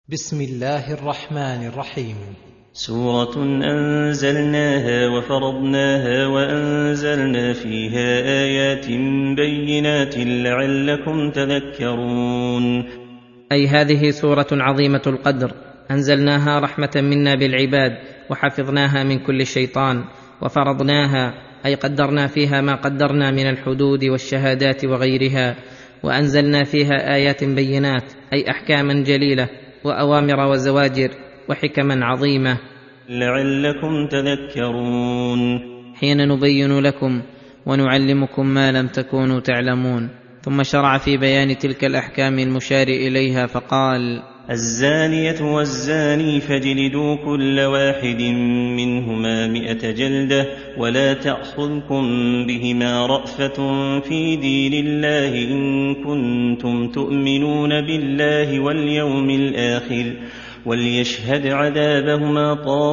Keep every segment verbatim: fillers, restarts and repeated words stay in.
بسم الله الرحمن الرحيم. سورة أنزلناها وفرضناها وأنزلنا فيها آيات بينات لعلكم تذكرون. أي هذه سورة عظيمة القدر، أنزلناها رحمة منا بالعباد، وحفظناها من كل شيطان، وفرضناها أي قدرنا فيها ما قدرنا من الحدود والشهادات وغيرها، وأنزلنا فيها آيات بينات أي أحكاما جليلة وأوامر وزواجر وحكما عظيمة لعلكم تذكرون، حين نبين لكم ونعلمكم ما لم تكونوا تعلمون. ثم شرع في بيان تلك الأحكام المشار إليها فقال: الزانية والزاني فاجلدوا كل واحد منهما مئة جلدة ولا تأخذكم بهما رأفة في دين الله إن كنتم تؤمنون بالله واليوم الآخر وليشهد عذابهما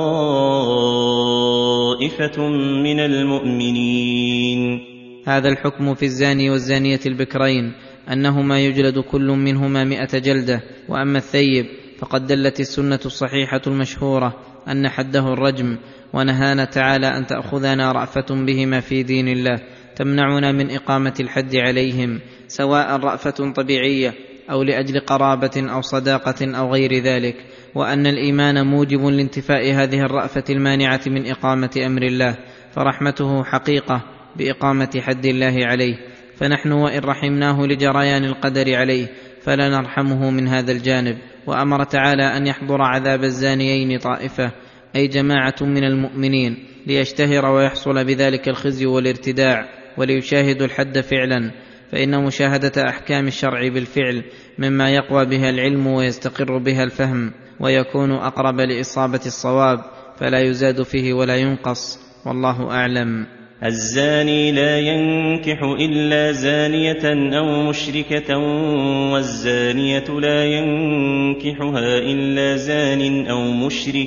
طائفة من المؤمنين. هذا الحكم في الزاني والزانية البكرين أنهما يجلد كل منهما مئة جلدة. وأما الثيب فقد دلت السنة الصحيحة المشهورة أن حده الرجم، ونهانا تعالى أن تأخذنا رأفة بهما في دين الله تمنعنا من إقامة الحد عليهم، سواء رأفة طبيعية أو لأجل قرابة أو صداقة أو غير ذلك، وأن الإيمان موجب لانتفاء هذه الرأفة المانعة من إقامة أمر الله، فرحمته حقيقة بإقامة حد الله عليه، فنحن وإن رحمناه لجريان القدر عليه فلا نرحمه من هذا الجانب. وأمر تعالى أن يحضر عذاب الزانيين طائفة أي جماعة من المؤمنين ليشتهر ويحصل بذلك الخزي والارتداع، وليشاهدوا الحد فعلا، فإن مشاهدة أحكام الشرع بالفعل مما يقوى بها العلم ويستقر بها الفهم ويكون أقرب لإصابة الصواب، فلا يزاد فيه ولا ينقص، والله أعلم. الزاني لا ينكح إلا زانية أو مشركة، والزانية لا ينكحها إلا زان أو مشرك،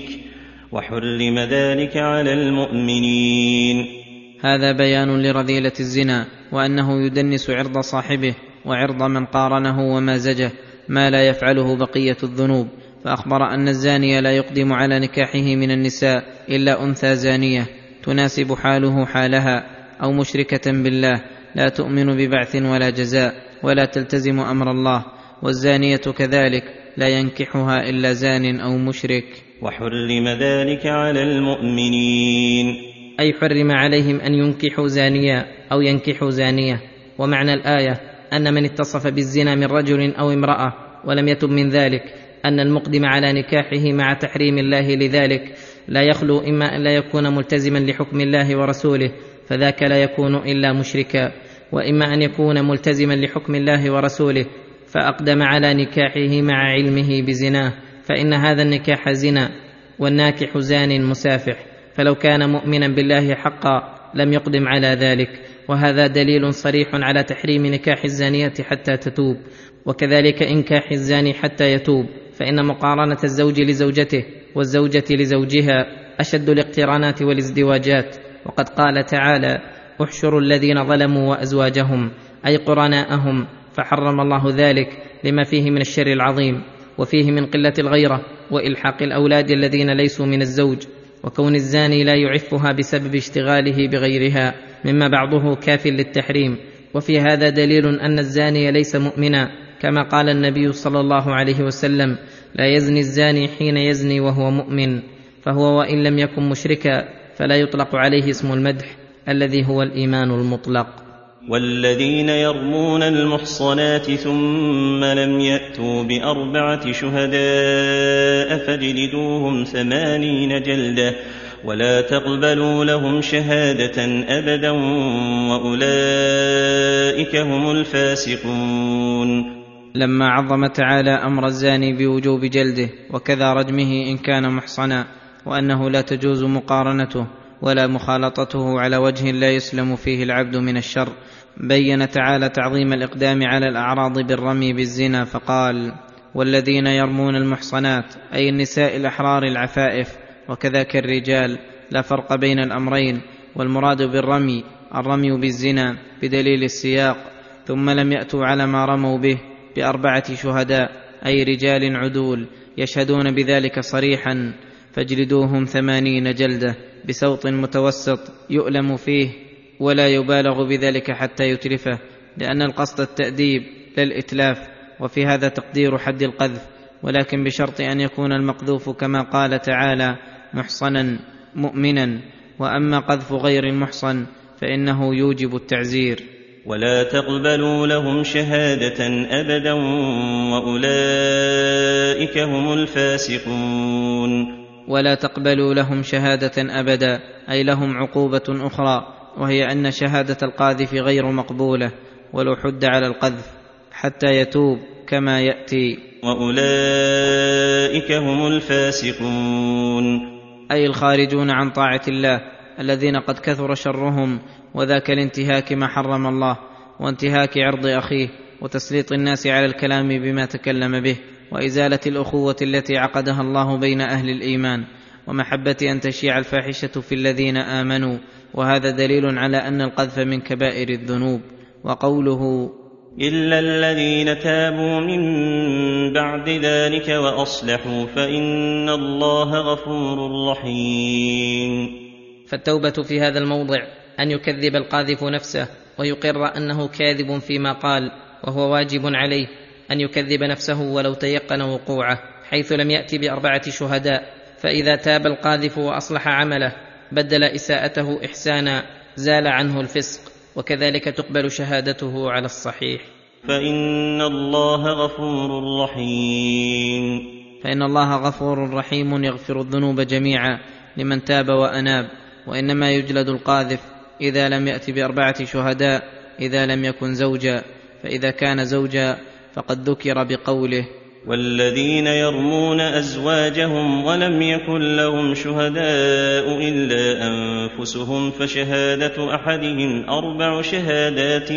وحرم ذلك على المؤمنين. هذا بيان لرذيلة الزنا، وأنه يدنس عرض صاحبه وعرض من قارنه ومازجه ما لا يفعله بقية الذنوب، فأخبر أن الزاني لا يقدم على نكاحه من النساء إلا أنثى زانية تناسب حاله حالها، أو مشركة بالله لا تؤمن ببعث ولا جزاء ولا تلتزم أمر الله، والزانية كذلك لا ينكحها إلا زان أو مشرك، وحرم ذلك على المؤمنين. أي حرم عليهم أن ينكحوا زانيا أو ينكحوا زانية. ومعنى الآية أن من اتصف بالزنا من رجل أو امرأة ولم يتب من ذلك أن المقدم على نكاحه مع تحريم الله لذلك لا يخلو إما أن لا يكون ملتزما لحكم الله ورسوله فذاك لا يكون إلا مشركا، وإما أن يكون ملتزما لحكم الله ورسوله فأقدم على نكاحه مع علمه بزناه، فإن هذا النكاح زنا، والناكح زان مسافح، فلو كان مؤمنا بالله حقا لم يقدم على ذلك. وهذا دليل صريح على تحريم نكاح الزانية حتى تتوب، وكذلك إنكاح الزاني حتى يتوب، فإن مقارنة الزوج لزوجته والزوجة لزوجها أشد الاقترانات والازدواجات. وقد قال تعالى: احشروا الذين ظلموا وأزواجهم أي قرناءهم، فحرم الله ذلك لما فيه من الشر العظيم، وفيه من قلة الغيرة وإلحاق الأولاد الذين ليسوا من الزوج، وكون الزاني لا يعفها بسبب اشتغاله بغيرها مما بعضه كاف للتحريم. وفي هذا دليل أن الزاني ليس مؤمنا، كما قال النبي صلى الله عليه وسلم: لا يزني الزاني حين يزني وهو مؤمن، فهو وإن لم يكن مشركا فلا يطلق عليه اسم المدح الذي هو الإيمان المطلق. والذين يرمون المحصنات ثم لم يأتوا بأربعة شهداء فاجلدوهم ثمانين جلدة ولا تقبلوا لهم شهادة أبدا وأولئك هم الفاسقون. لما عظم تعالى أمر الزاني بوجوب جلده وكذا رجمه إن كان محصنا، وأنه لا تجوز مقارنته ولا مخالطته على وجه لا يسلم فيه العبد من الشر، بين تعالى تعظيم الإقدام على الأعراض بالرمي بالزنا فقال: والذين يرمون المحصنات أي النساء الأحرار العفائف، وكذاك الرجال، لا فرق بين الأمرين، والمراد بالرمي الرمي بالزنا بدليل السياق. ثم لم يأتوا على ما رموا به بأربعة شهداء أي رجال عدول يشهدون بذلك صريحا فاجلدوهم ثمانين جلدة بصوت متوسط يؤلم فيه ولا يبالغ بذلك حتى يتلفه، لأن القصد التأديب لا الإتلاف. وفي هذا تقدير حد القذف، ولكن بشرط أن يكون المقذوف كما قال تعالى محصنا مؤمنا. وأما قذف غير المحصن فإنه يوجب التعزير. ولا تقبلوا لهم شهادة أبدا وأولئك هم الفاسقون. ولا تقبلوا لهم شهادة أبدا، أي لهم عقوبة أخرى، وهي أن شهادة القاذف غير مقبولة ولو حد على القذف حتى يتوب كما يأتي. وأولئك هم الفاسقون، أي الخارجون عن طاعة الله، الذين قد كثر شرهم، وذاك الانتهاك ما حرم الله، وانتهاك عرض أخيه، وتسليط الناس على الكلام بما تكلم به، وإزالة الأخوة التي عقدها الله بين أهل الإيمان، ومحبة أن تشيع الفاحشة في الذين آمنوا. وهذا دليل على أن القذف من كبائر الذنوب. وقوله إلا الذين تابوا من بعد ذلك وأصلحوا فإن الله غفور رحيم. فالتوبة في هذا الموضع أن يكذب القاذف نفسه ويقر أنه كاذب فيما قال، وهو واجب عليه أن يكذب نفسه ولو تيقن وقوعه، حيث لم يأتي بأربعة شهداء. فإذا تاب القاذف وأصلح عمله بدل إساءته إحسانا زال عنه الفسق، وكذلك تقبل شهادته على الصحيح. فإن الله غفور رحيم. فإن الله غفور رحيم يغفر الذنوب جميعا لمن تاب وأناب. وإنما يجلد القاذف إذا لم يأت بأربعة شهداء إذا لم يكن زوجا، فإذا كان زوجا فقد ذكر بقوله والذين يرمون أزواجهم ولم يكن لهم شهداء إلا أنفسهم فشهادة أحدهم أربع شهادات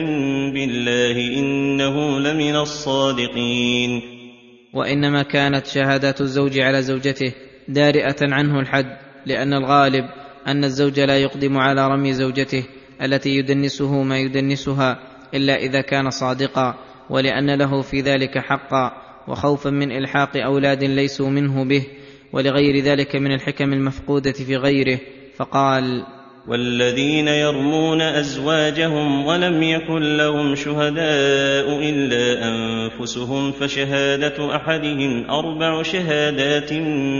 بالله إنه لمن الصادقين. وإنما كانت شهادات الزوج على زوجته دارئة عنه الحد، لأن الغالب أن الزوج لا يقدم على رمي زوجته التي يدنسه ما يدنسها إلا إذا كان صادقا، ولأن له في ذلك حقا، وخوفا من إلحاق أولاد ليسوا منه به، ولغير ذلك من الحكم المفقودة في غيره. فقال والذين يرمون أزواجهم ولم يكن لهم شهداء إلا أنفسهم فشهادة أحدهم أربع شهادات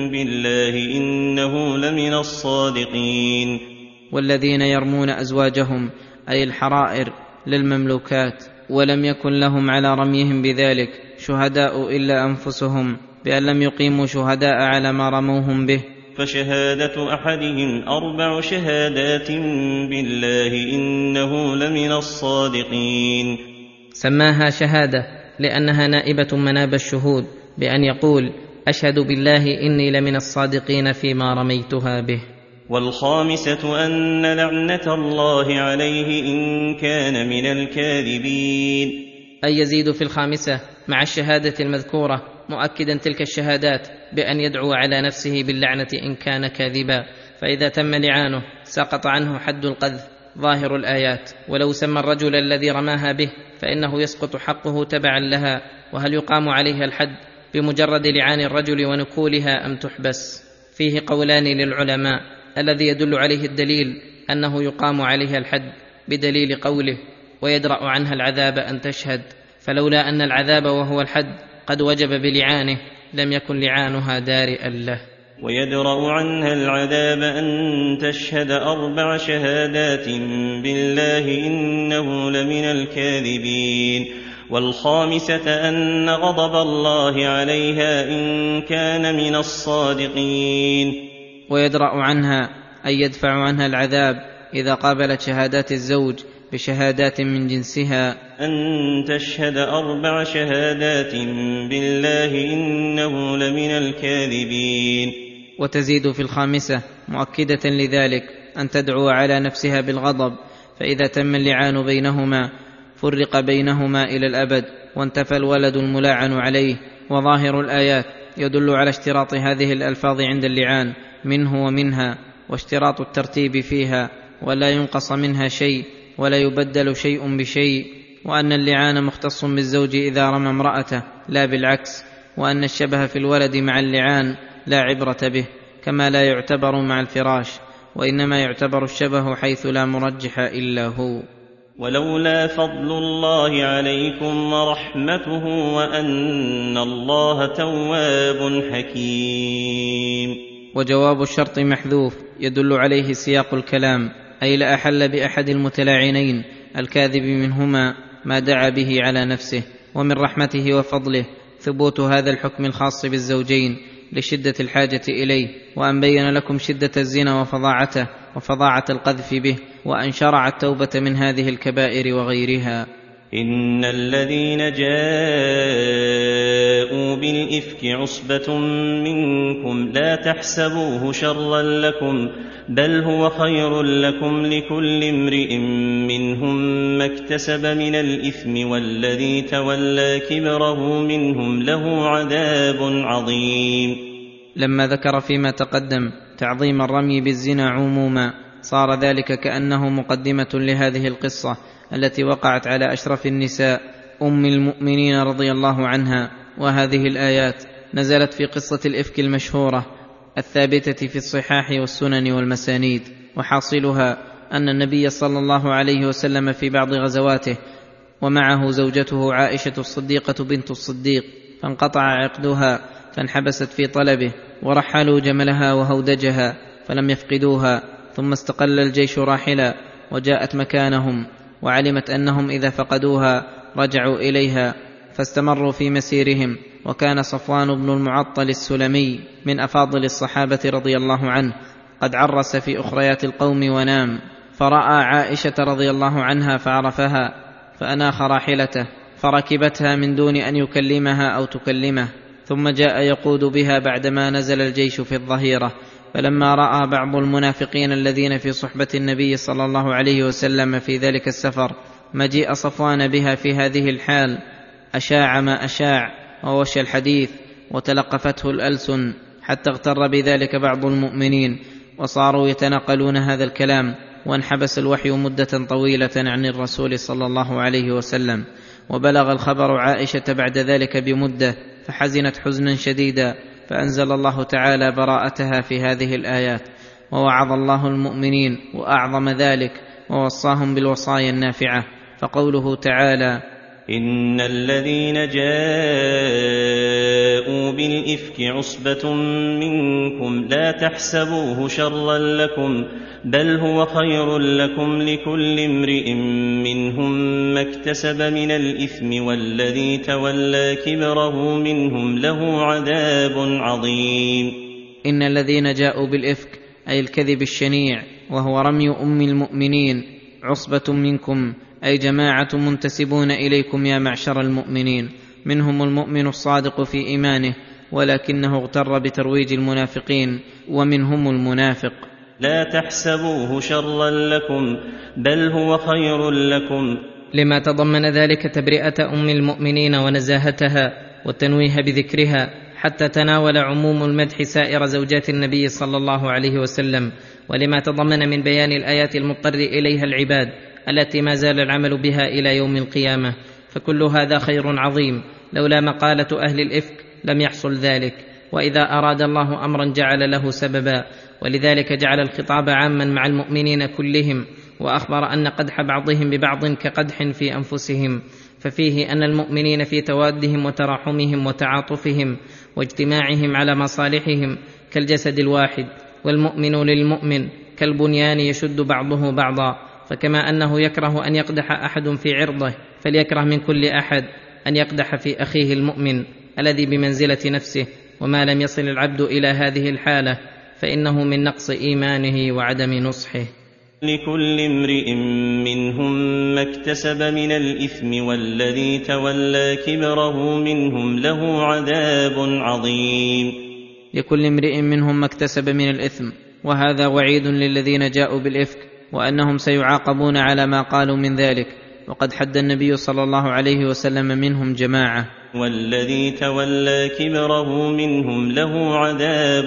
بالله إنه لمن الصادقين. والذين يرمون أزواجهم أي الحرائر للمملوكات ولم يكن لهم على رميهم بذلك شهداء إلا أنفسهم، بأن لم يقيموا شهداء على ما رموهم به، فشهادة أحدهم أربع شهادات بالله إنه لمن الصادقين. سماها شهادة لأنها نائبة مناب الشهود، بأن يقول أشهد بالله إني لمن الصادقين فيما رميتها به. والخامسة أن لعنة الله عليه إن كان من الكاذبين، أي يزيد في الخامسة مع الشهادة المذكورة مؤكدا تلك الشهادات بأن يدعو على نفسه باللعنة إن كان كاذبا، فإذا تم لعانه سقط عنه حد القذف ظاهر الآيات. ولو سمى الرجل الذي رماها به فإنه يسقط حقه تبعا لها. وهل يقام عليها الحد بمجرد لعان الرجل ونكولها أم تحبس؟ فيه قولان للعلماء، الذي يدل عليه الدليل أنه يقام عليها الحد بدليل قوله ويدرأ عنها العذاب أن تشهد، فلولا أن العذاب وهو الحد قد وجب بلعانه لم يكن لعانها دارئا له. ويدرأ عنها العذاب أن تشهد أربع شهادات بالله إنه لمن الكاذبين. والخامسة أن غضب الله عليها إن كان من الصادقين. ويدرأ عنها أي يدفع عنها العذاب إذا قابلت شهادات الزوج بشهادات من جنسها، أن تشهد أربع شهادات بالله إنه لمن الكاذبين. وتزيد في الخامسة مؤكدة لذلك أن تدعو على نفسها بالغضب، فإذا تم اللعان بينهما فرق بينهما إلى الأبد وانتفى الولد الملاعن عليه. وظاهر الآيات يدل على اشتراط هذه الألفاظ عند اللعان منه ومنها، واشتراط الترتيب فيها، ولا ينقص منها شيء ولا يبدل شيء بشيء، وأن اللعان مختص بالزوج إذا رمى امرأته لا بالعكس، وأن الشبه في الولد مع اللعان لا عبرة به، كما لا يعتبر مع الفراش، وإنما يعتبر الشبه حيث لا مرجح إلا هو. ولولا فضل الله عليكم ورحمته وأن الله تواب حكيم. وجواب الشرط محذوف يدل عليه سياق الكلام، أي لأحل بأحد المتلاعنين الكاذب منهما ما دعا به على نفسه. ومن رحمته وفضله ثبوت هذا الحكم الخاص بالزوجين لشدة الحاجة إليه، وأن بين لكم شدة الزنا وفظاعته وفظاعة القذف به، وأن شرع التوبة من هذه الكبائر وغيرها. إن الذين جاءوا بالإفك عصبة منكم لا تحسبوه شرا لكم بل هو خير لكم، لكل امرئ منهم ما اكتسب من الإثم والذي تولى كبره منهم له عذاب عظيم. لما ذكر فيما تقدم تعظيم الرمي بالزنا عموما، صار ذلك كأنه مقدمة لهذه القصة التي وقعت على أشرف النساء أم المؤمنين رضي الله عنها. وهذه الآيات نزلت في قصة الإفك المشهورة الثابتة في الصحاح والسنن والمسانيد، وحاصلها أن النبي صلى الله عليه وسلم في بعض غزواته ومعه زوجته عائشة الصديقة بنت الصديق فانقطع عقدها فانحبست في طلبه، ورحلوا جملها وهودجها فلم يفقدوها، ثم استقل الجيش راحلا وجاءت مكانهم، وعلمت أنهم إذا فقدوها رجعوا إليها، فاستمروا في مسيرهم. وكان صفوان بن المعطل السلمي من أفاضل الصحابة رضي الله عنه قد عرس في أخريات القوم ونام، فرأى عائشة رضي الله عنها فعرفها، فأناخ راحلته فركبتها من دون أن يكلمها أو تكلمه، ثم جاء يقود بها بعدما نزل الجيش في الظهيرة. فلما رأى بعض المنافقين الذين في صحبة النبي صلى الله عليه وسلم في ذلك السفر مجيء صفوان بها في هذه الحال، أشاع ما أشاع ووشى الحديث وتلقفته الألسن، حتى اغتر بذلك بعض المؤمنين وصاروا يتناقلون هذا الكلام، وانحبس الوحي مدة طويلة عن الرسول صلى الله عليه وسلم. وبلغ الخبر عائشة بعد ذلك بمدة، فحزنت حزنا شديدا، فأنزل الله تعالى براءتها في هذه الآيات. ووعظ الله المؤمنين وأعظم ذلك ووصاهم بالوصايا النافعة، فقوله تعالى: إن الذين جاءوا بالإفك عصبة منكم لا تحسبوه شرا لكم بل هو خير لكم، لكل امرئ منهم ما اكتسب من الإثم والذي تولى كبره منهم له عذاب عظيم. إن الذين جاءوا بالإفك أي الكذب الشنيع وهو رمي أم المؤمنين عصبة منكم أي جماعة منتسبون إليكم يا معشر المؤمنين، منهم المؤمن الصادق في إيمانه ولكنه اغتر بترويج المنافقين، ومنهم المنافق. لا تحسبوه شرا لكم بل هو خير لكم، لما تضمن ذلك تبرئة أم المؤمنين ونزاهتها والتنويه بذكرها، حتى تناول عموم المدح سائر زوجات النبي صلى الله عليه وسلم، ولما تضمن من بيان الآيات المضطر إليها العباد التي ما زال العمل بها إلى يوم القيامة. فكل هذا خير عظيم، لولا مقالة أهل الإفك لم يحصل ذلك، وإذا أراد الله أمرا جعل له سببا، ولذلك جعل الخطاب عاما مع المؤمنين كلهم، وأخبر أن قدح بعضهم ببعض كقدح في أنفسهم، ففيه أن المؤمنين في توادهم وتراحمهم وتعاطفهم واجتماعهم على مصالحهم كالجسد الواحد، والمؤمن للمؤمن كالبنيان يشد بعضه بعضا. فكما أنه يكره أن يقدح أحد في عرضه، فليكره من كل أحد أن يقدح في أخيه المؤمن الذي بمنزلة نفسه. وما لم يصل العبد إلى هذه الحالة فإنه من نقص إيمانه وعدم نصحه. لكل امرئ منهم ما اكتسب من الإثم والذي تولى كبره منهم له عذاب عظيم. لكل امرئ منهم ما اكتسب من الإثم، وهذا وعيد للذين جاءوا بالإفك، وأنهم سيعاقبون على ما قالوا من ذلك. وقد حد النبي صلى الله عليه وسلم منهم جماعة. والذي تولى كبره منهم له عذاب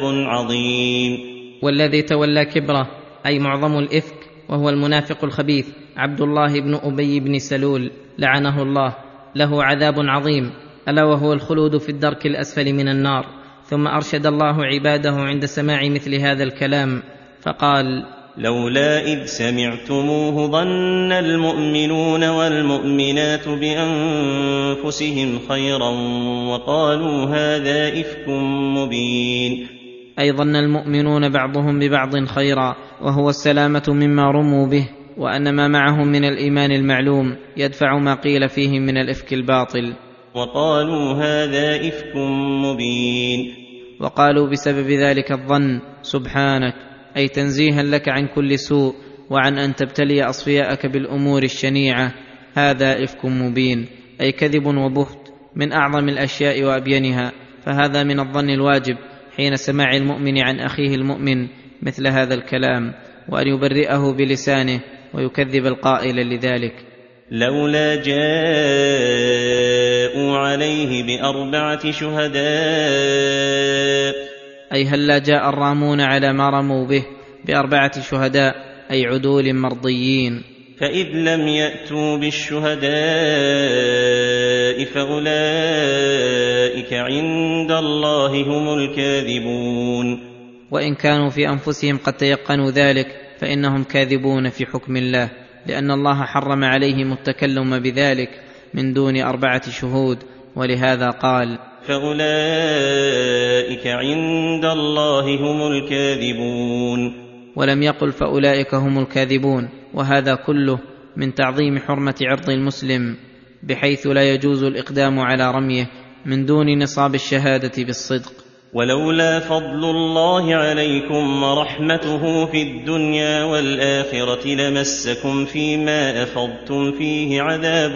عظيم. والذي تولى كبره أي معظم الإفك، وهو المنافق الخبيث عبد الله بن أبي بن سلول لعنه الله، له عذاب عظيم، الا وهو الخلود في الدرك الاسفل من النار. ثم ارشد الله عباده عند سماع مثل هذا الكلام فقال: لولا إذ سمعتموه ظن المؤمنون والمؤمنات بأنفسهم خيرا وقالوا هذا إفك مبين. أي ظن المؤمنون بعضهم ببعض خيرا، وهو السلامة مما رموا به، وأن ما معهم من الإيمان المعلوم يدفع ما قيل فيهم من الإفك الباطل. وقالوا هذا إفك مبين. وقالوا بسبب ذلك الظن سبحانك، أي تنزيها لك عن كل سوء وعن أن تبتلي أصفياءك بالأمور الشنيعة، هذا إفك مبين، أي كذب وبهت من أعظم الأشياء وأبينها. فهذا من الظن الواجب حين سماع المؤمن عن أخيه المؤمن مثل هذا الكلام، وأن يبرئه بلسانه ويكذب القائل لذلك. لولا جاءوا عليه بأربعة شهداء، أي هلا جاء الرامون على ما رموا به بأربعة شهداء، أي عدول مرضيين. فإذ لم يأتوا بالشهداء فأولئك عند الله هم الكاذبون. وإن كانوا في أنفسهم قد تيقنوا ذلك فإنهم كاذبون في حكم الله، لأن الله حرم عليهم التكلم بذلك من دون أربعة شهود، ولهذا قال: فأولئك عند الله هم الكاذبون، ولم يقل فأولئك هم الكاذبون. وهذا كله من تعظيم حرمة عرض المسلم، بحيث لا يجوز الإقدام على رميه من دون نصاب الشهادة بالصدق. ولولا فضل الله عليكم ورحمته في الدنيا والآخرة لمسكم فيما أفضتم فيه عذاب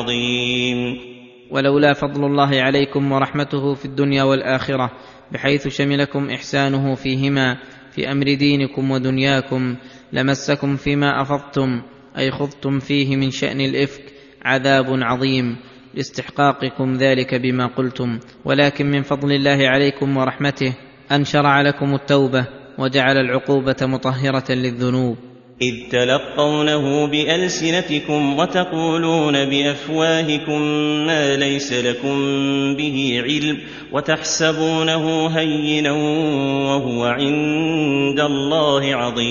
عظيم. ولولا فضل الله عليكم ورحمته في الدنيا والآخرة، بحيث شملكم إحسانه فيهما في أمر دينكم ودنياكم، لمسكم فيما أفضتم أي خضتم فيه من شأن الإفك عذاب عظيم لاستحقاقكم ذلك بما قلتم. ولكن من فضل الله عليكم ورحمته أن شرع لكم التوبة وجعل العقوبة مطهرة للذنوب. إذ تلقونه بألسنتكم وتقولون بأفواهكم ما ليس لكم به علم وتحسبونه هينا وهو عند الله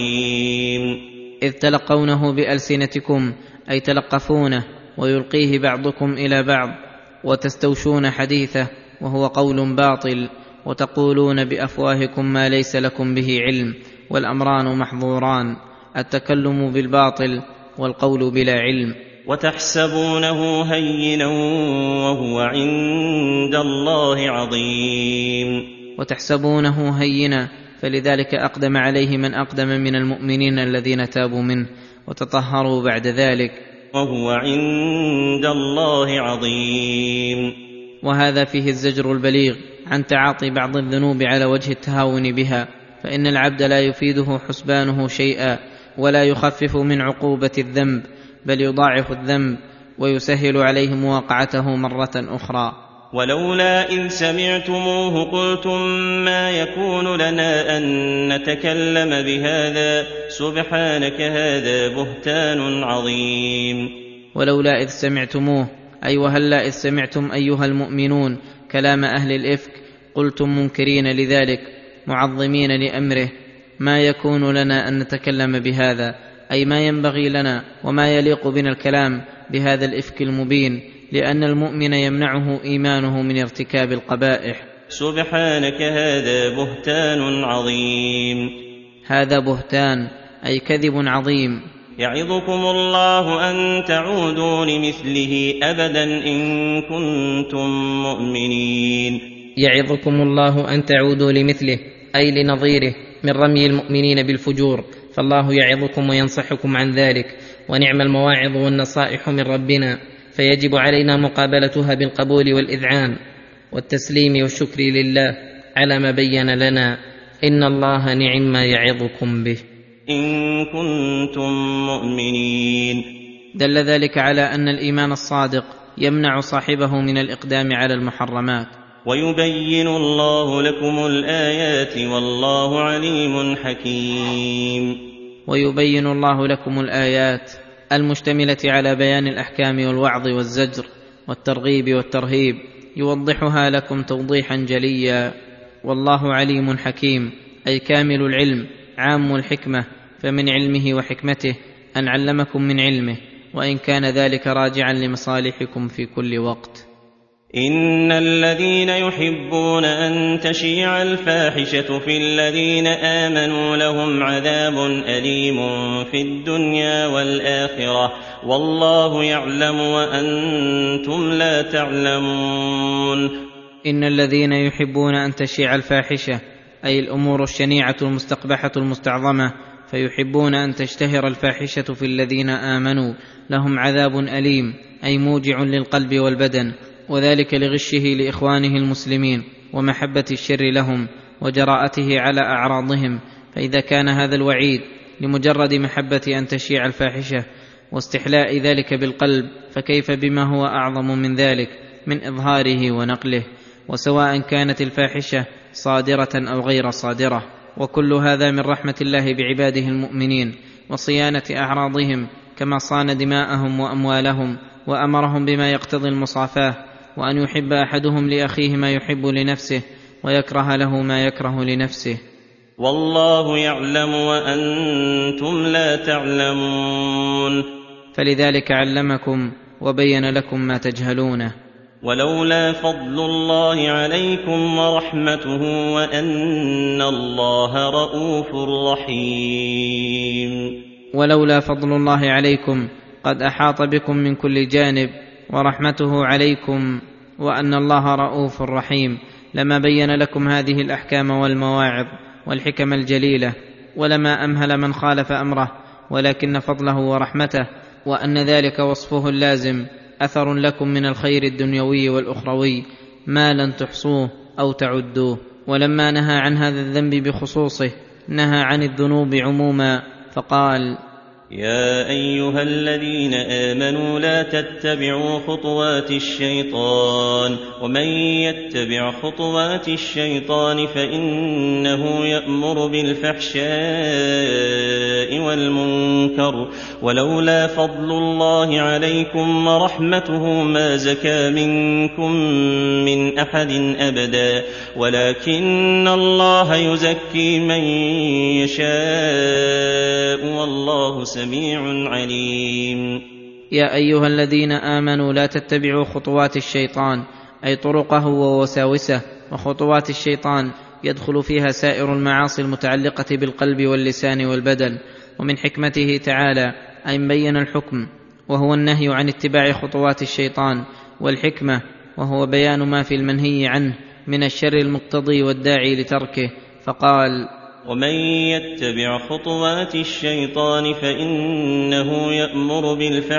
عظيم. إذ تلقونه بألسنتكم أي تلقفونه ويلقيه بعضكم إلى بعض وتستوشون حديثه وهو قول باطل، وتقولون بأفواهكم ما ليس لكم به علم، والأمران محظوران: التكلم بالباطل والقول بلا علم. وتحسبونه هينا وهو عند الله عظيم. وتحسبونه هينا، فلذلك أقدم عليه من أقدم من المؤمنين الذين تابوا منه وتطهروا بعد ذلك، وهو عند الله عظيم. وهذا فيه الزجر البليغ عن تعاطي بعض الذنوب على وجه التهاون بها، فإن العبد لا يفيده حسبانه شيئا ولا يخفف من عقوبة الذنب، بل يضاعف الذنب ويسهل عليه مواقعته مرة أخرى. ولولا إذ سمعتموه قلتم ما يكون لنا أن نتكلم بهذا سبحانك هذا بهتان عظيم. ولولا إذ سمعتموه أي وهلا إذ سمعتم أيها المؤمنون كلام أهل الإفك قلتم منكرين لذلك معظمين لأمره: ما يكون لنا أن نتكلم بهذا، أي ما ينبغي لنا وما يليق بنا الكلام بهذا الإفك المبين، لأن المؤمن يمنعه إيمانه من ارتكاب القبائح. سبحانك هذا بهتان عظيم. هذا بهتان أي كذب عظيم. يعظكم الله أن تعودوا لمثله أبدا إن كنتم مؤمنين. يعظكم الله أن تعودوا لمثله أي لنظيره من رمي المؤمنين بالفجور، فالله يعظكم وينصحكم عن ذلك، ونعم المواعظ والنصائح من ربنا، فيجب علينا مقابلتها بالقبول والإذعان والتسليم والشكر لله على ما بين لنا. إن الله نعم ما يعظكم به إن كنتم مؤمنين. دل ذلك على أن الإيمان الصادق يمنع صاحبه من الإقدام على المحرمات. ويبين الله لكم الآيات والله عليم حكيم. ويبين الله لكم الآيات المشتملة على بيان الأحكام والوعظ والزجر والترغيب والترهيب يوضحها لكم توضيحا جليا. والله عليم حكيم، أي كامل العلم عام الحكمة، فمن علمه وحكمته أن علمكم من علمه، وإن كان ذلك راجعا لمصالحكم في كل وقت. إن الذين يحبون أن تشيع الفاحشة في الذين آمنوا لهم عذاب أليم في الدنيا والآخرة والله يعلم وأنتم لا تعلمون. إن الذين يحبون أن تشيع الفاحشة، أي الأمور الشنيعة المستقبحة المستعظمة، فيحبون أن تشتهر الفاحشة في الذين آمنوا لهم عذاب أليم، أي موجع للقلب والبدن، وذلك لغشه لإخوانه المسلمين ومحبة الشر لهم وجراءته على أعراضهم. فإذا كان هذا الوعيد لمجرد محبة أن تشيع الفاحشة واستحلاء ذلك بالقلب، فكيف بما هو أعظم من ذلك من إظهاره ونقله، وسواء كانت الفاحشة صادرة أو غير صادرة. وكل هذا من رحمة الله بعباده المؤمنين وصيانة أعراضهم، كما صان دماءهم وأموالهم وأمرهم بما يقتضي المصافاة، وأن يحب أحدهم لأخيه ما يحب لنفسه ويكره له ما يكره لنفسه. والله يعلم وأنتم لا تعلمون. فلذلك علمكم وبين لكم ما تجهلونه. ولولا فضل الله عليكم ورحمته وأن الله رءوف رحيم. ولولا فضل الله عليكم، قد أحاط بكم من كل جانب، ورحمته عليكم وأن الله رءوف رحيم، لما بين لكم هذه الأحكام والمواعظ والحكم الجليلة، ولما أمهل من خالف أمره، ولكن فضله ورحمته وأن ذلك وصفه اللازم أثر لكم من الخير الدنيوي والأخروي ما لن تحصوه أو تعدوه. ولما نهى عن هذا الذنب بخصوصه نهى عن الذنوب عموما، فقال: يا أيها الذين آمنوا لا تتبعوا خطوات الشيطان ومن يتبع خطوات الشيطان فإنه يأمر بالفحشاء والمنكر ولولا فضل الله عليكم ورحمته ما زكى منكم من أحد أبدا ولكن الله يزكي من يشاء والله سميع عليم. يا أيها الذين آمنوا لا تتبعوا خطوات الشيطان، أي طرقه ووساوسه. وخطوات الشيطان يدخل فيها سائر المعاصي المتعلقة بالقلب واللسان والبدن. ومن حكمته تعالى أن بين الحكم وهو النهي عن اتباع خطوات الشيطان، والحكمة وهو بيان ما في المنهي عنه من الشر المقتضي والداعي لتركه، فقال: ومن يتبع خطوات الشيطان فإنه يأمر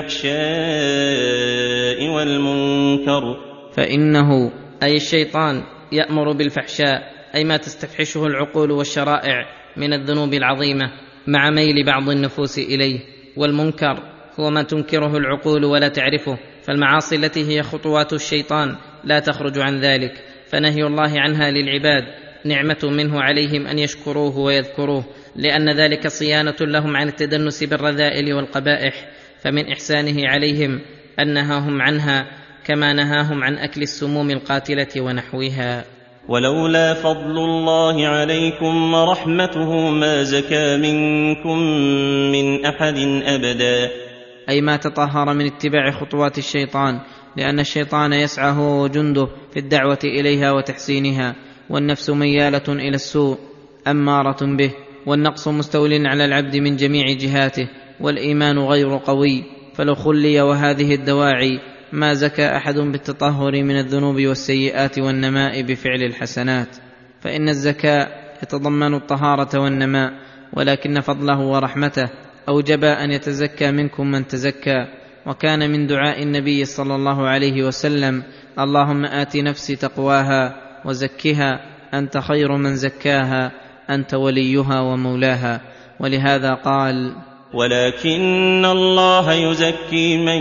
بالفحشاء والمنكر. فإنه أي الشيطان يأمر بالفحشاء، أي ما تستفحشه العقول والشرائع من الذنوب العظيمة مع ميل بعض النفوس إليه. والمنكر هو ما تنكره العقول ولا تعرفه، فالمعاصي التي هي خطوات الشيطان لا تخرج عن ذلك، فنهي الله عنها للعباد نعمة منه عليهم أن يشكروه ويذكروه، لأن ذلك صيانة لهم عن التدنس بالرذائل والقبائح. فمن إحسانه عليهم أن نهاهم عنها كما نهاهم عن أكل السموم القاتلة ونحوها. ولولا فضل الله عليكم ورحمته ما زكى منكم من أحد أبدا، أي ما تطهر من اتباع خطوات الشيطان، لأن الشيطان يسعى هو وجنده في الدعوة إليها وتحسينها، والنفس ميالة إلى السوء أمارة به، والنقص مستول على العبد من جميع جهاته، والإيمان غير قوي. فلو خلي وهذه الدواعي ما زكى أحد بالتطهر من الذنوب والسيئات والنماء بفعل الحسنات، فإن الزكاة يتضمن الطهارة والنماء، ولكن فضله ورحمته أوجب أن يتزكى منكم من تزكى. وكان من دعاء النبي صلى الله عليه وسلم: اللهم آت نفسي تقواها وزكها أنت خير من زكاها أنت وليها ومولاها. ولهذا قال: ولكن الله يزكي من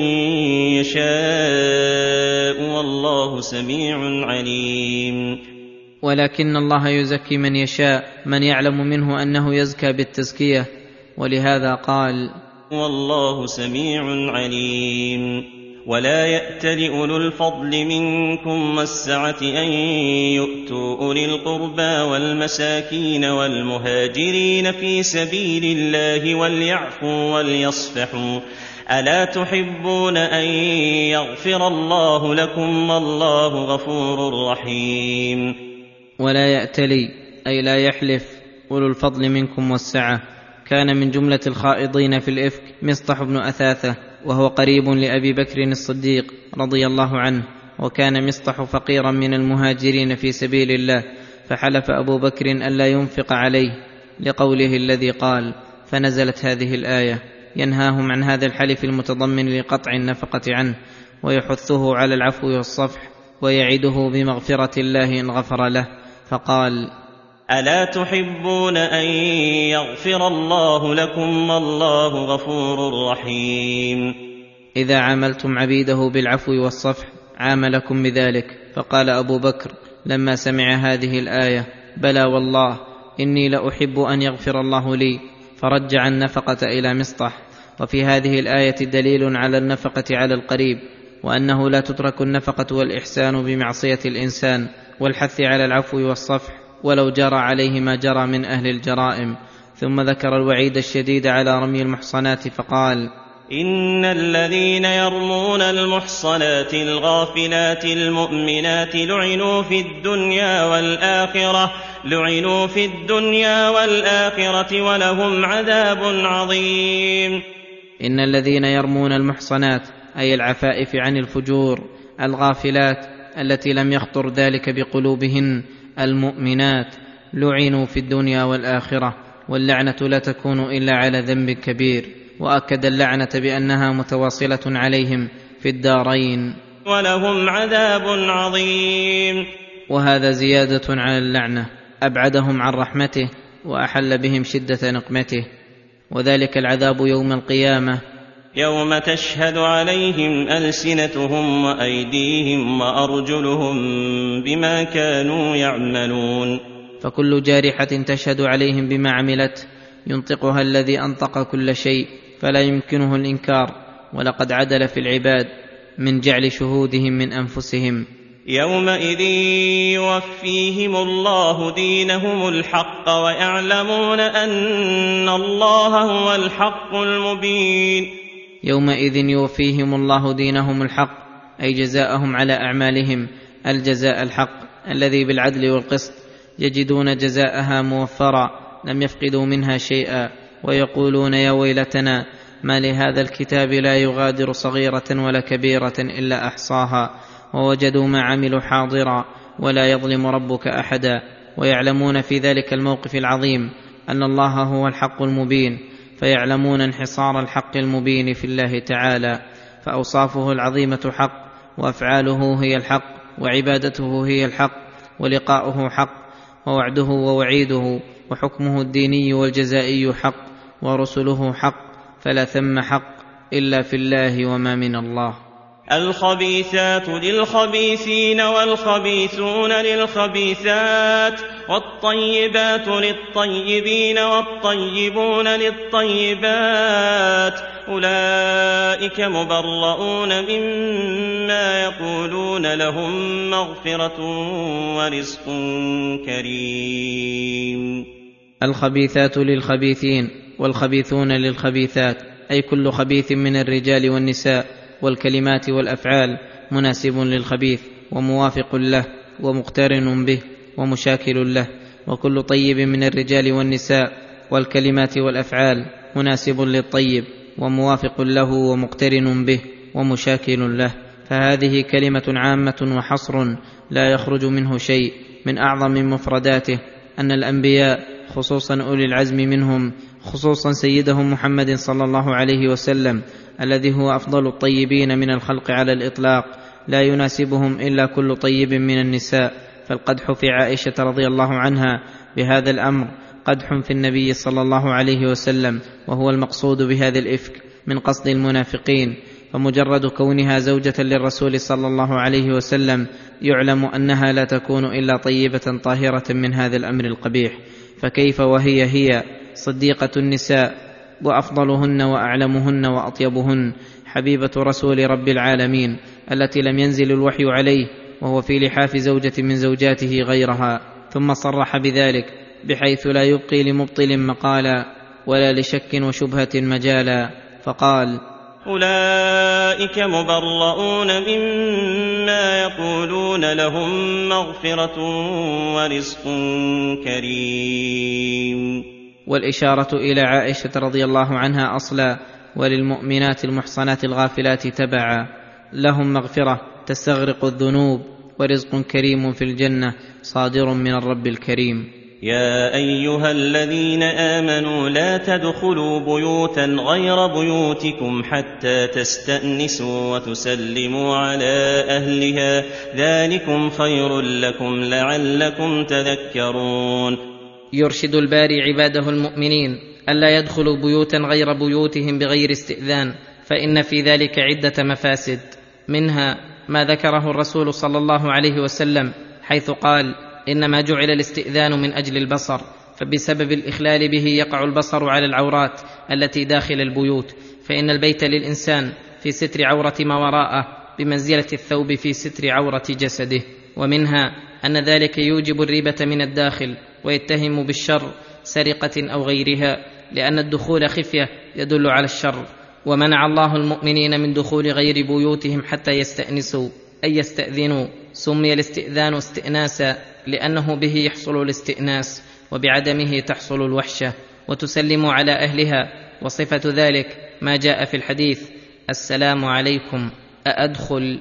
يشاء والله سميع عليم. ولكن الله يزكي من يشاء، من يعلم منه أنه يزكى بالتزكية. ولهذا قال: والله سميع عليم. ولا يأتل أولو الفضل منكم والسعة أن يؤتوا أولي القربى والمساكين والمهاجرين في سبيل الله وليعفوا وليصفحوا ألا تحبون أن يغفر الله لكم والله غفور رحيم. ولا يأتلي أي لا يحلف أولو الفضل منكم والسعة. كان من جملة الخائضين في الإفك مصطح بن أثاثة، وهو قريب لأبي بكر الصديق رضي الله عنه، وكان مصطح فقيرا من المهاجرين في سبيل الله، فحلف أبو بكر ألا ينفق عليه لقوله الذي قال، فنزلت هذه الآية ينهاهم عن هذا الحلف المتضمن لقطع النفقة عنه، ويحثه على العفو والصفح، ويعده بمغفرة الله إن غفر له، فقال: ألا تحبون أن يغفر الله لكم والله غفور رحيم. إذا عاملتم عبيده بالعفو والصفح عاملكم بذلك. فقال أبو بكر لما سمع هذه الآية: بلى والله إني لأحب أن يغفر الله لي، فرجع النفقة إلى مصطح. وفي هذه الآية دليل على النفقة على القريب، وأنه لا تترك النفقة والإحسان بمعصية الإنسان، والحث على العفو والصفح ولو جرى عليه ما جرى من أهل الجرائم. ثم ذكر الوعيد الشديد على رمي المحصنات فقال: إن الذين يرمون المحصنات الغافلات المؤمنات لعنوا في الدنيا والآخرة لعنوا في الدنيا والآخرة ولهم عذاب عظيم. إن الذين يرمون المحصنات أي العفائف عن الفجور الغافلات التي لم يخطر ذلك بقلوبهن المؤمنات لعنوا في الدنيا والآخرة، واللعنة لا تكون إلا على ذنب كبير، وأكد اللعنة بأنها متواصلة عليهم في الدارين، ولهم عذاب عظيم. وهذا زيادة على اللعنة، أبعدهم عن رحمته وأحل بهم شدة نقمته، وذلك العذاب يوم القيامة يوم تشهد عليهم ألسنتهم وأيديهم وأرجلهم بما كانوا يعملون. فكل جارحة تشهد عليهم بما عملت ينطقها الذي أنطق كل شيء، فلا يمكنه الإنكار، ولقد عدل في العباد من جعل شهودهم من أنفسهم. يومئذ يوفيهم الله دينهم الحق ويعلمون أن الله هو الحق المبين. يومئذ يوفيهم الله دينهم الحق أي جزاءهم على أعمالهم، الجزاء الحق الذي بالعدل والقسط، يجدون جزاءها موفرا لم يفقدوا منها شيئا، ويقولون: يا ويلتنا ما لهذا الكتاب لا يغادر صغيرة ولا كبيرة إلا أحصاها، ووجدوا ما عملوا حاضرا ولا يظلم ربك أحدا. ويعلمون في ذلك الموقف العظيم أن الله هو الحق المبين، فيعلمون انحصار الحق المبين في الله تعالى، فأوصافه العظيمة حق، وأفعاله هي الحق، وعبادته هي الحق، ولقاؤه حق، ووعده ووعيده، وحكمه الديني والجزائي حق، ورسله حق، فلا ثم حق إلا في الله وما من الله. الخبيثات للخبيثين والخبيثون للخبيثات والطيبات للطيبين والطيبون للطيبات، أولئك مبرؤون مما يقولون، لهم مغفرة ورزق كريم. الخبيثات للخبيثين والخبيثون للخبيثات أي كل خبيث من الرجال والنساء والكلمات والأفعال مناسب للخبيث وموافق له ومقترن به ومشاكل له، وكل طيب من الرجال والنساء والكلمات والأفعال مناسب للطيب وموافق له ومقترن به ومشاكل له. فهذه كلمة عامة وحصر لا يخرج منه شيء. من أعظم مفرداته أن الأنبياء خصوصا أولي العزم منهم، خصوصا سيدهم محمد صلى الله عليه وسلم الذي هو أفضل الطيبين من الخلق على الإطلاق، لا يناسبهم إلا كل طيب من النساء. فالقدح في عائشة رضي الله عنها بهذا الأمر قدح في النبي صلى الله عليه وسلم، وهو المقصود بهذا الإفك من قصد المنافقين. فمجرد كونها زوجة للرسول صلى الله عليه وسلم يعلم أنها لا تكون إلا طيبة طاهرة من هذا الأمر القبيح، فكيف وهي هي صديقة النساء وأفضلهن وأعلمهن وأطيبهن، حبيبة رسول رب العالمين التي لم ينزل الوحي عليه، وهو في لحاف زوجة من زوجاته غيرها. ثم صرح بذلك بحيث لا يبقي لمبطل مقالا ولا لشك وشبهة مجالا، فقال: أولئك مبرؤون مما يقولون لهم مغفرة ورزق كريم. والإشارة إلى عائشة رضي الله عنها أصلا، وللمؤمنات المحصنات الغافلات تبعا. لهم مغفرة تستغرق الذنوب، ورزق كريم في الجنة صادر من الرب الكريم. يا أيها الذين آمنوا لا تدخلوا بيوتا غير بيوتكم حتى تستأنسوا وتسلموا على أهلها، ذلكم خير لكم لعلكم تذكرون. يرشد الباري عباده المؤمنين ألا يدخلوا بيوتا غير بيوتهم بغير استئذان، فإن في ذلك عدة مفاسد، منها ما ذكره الرسول صلى الله عليه وسلم حيث قال: إنما جعل الاستئذان من أجل البصر، فبسبب الإخلال به يقع البصر على العورات التي داخل البيوت، فإن البيت للإنسان في ستر عورة ما وراءه بمنزلة الثوب في ستر عورة جسده. ومنها أن ذلك يوجب الريبة من الداخل، ويتهم بالشر سرقة أو غيرها، لأن الدخول خفية يدل على الشر. ومنع الله المؤمنين من دخول غير بيوتهم حتى يستأنسوا أي يستأذنوا. سمي الاستئذان استئناسا لأنه به يحصل الاستئناس، وبعدمه تحصل الوحشة. وتسلم على أهلها، وصفة ذلك ما جاء في الحديث: السلام عليكم أأدخل؟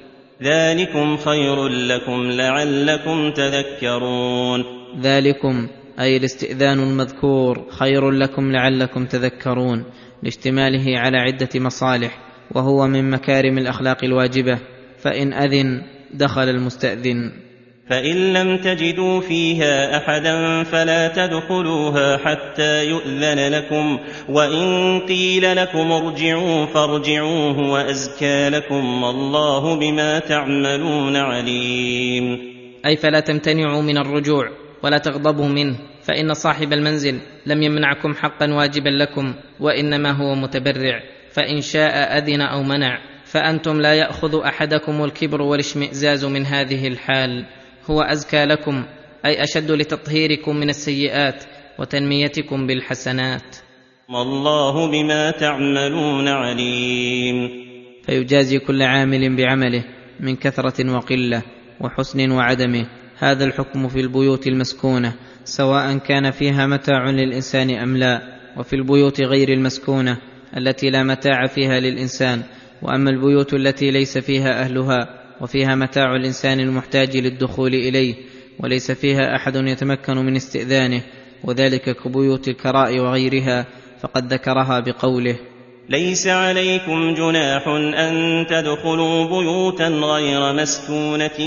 ذلكم خير لكم لعلكم تذكرون. ذلكم أي الاستئذان المذكور خير لكم لعلكم تذكرون، لاشتماله على عدة مصالح، وهو من مكارم الأخلاق الواجبة. فإن أذن دخل المستأذن. فإن لم تجدوا فيها أحدا فلا تدخلوها حتى يؤذن لكم، وإن قيل لكم ارجعوا فارجعوا هو أزكى لكم، والله بما تعملون عليم. أي فلا تمتنعوا من الرجوع ولا تغضبوا منه، فإن صاحب المنزل لم يمنعكم حقا واجبا لكم، وإنما هو متبرع، فإن شاء أذن أو منع. فأنتم لا يأخذ أحدكم الكبر والاشمئزاز من هذه الحال. هو أزكى لكم أي أشد لتطهيركم من السيئات وتنميتكم بالحسنات، والله بما تعملون عليم. فيجازي كل عامل بعمله من كثرة وقلة وحسن وعدمه. هذا الحكم في البيوت المسكونة سواء كان فيها متاع للإنسان أم لا، وفي البيوت غير المسكونة التي لا متاع فيها للإنسان. وأما البيوت التي ليس فيها أهلها وفيها متاع الإنسان المحتاج للدخول إليه وليس فيها أحد يتمكن من استئذانه، وذلك كبيوت الكراء وغيرها، فقد ذكرها بقوله: ليس عليكم جناح أن تدخلوا بيوتا غير مسكونة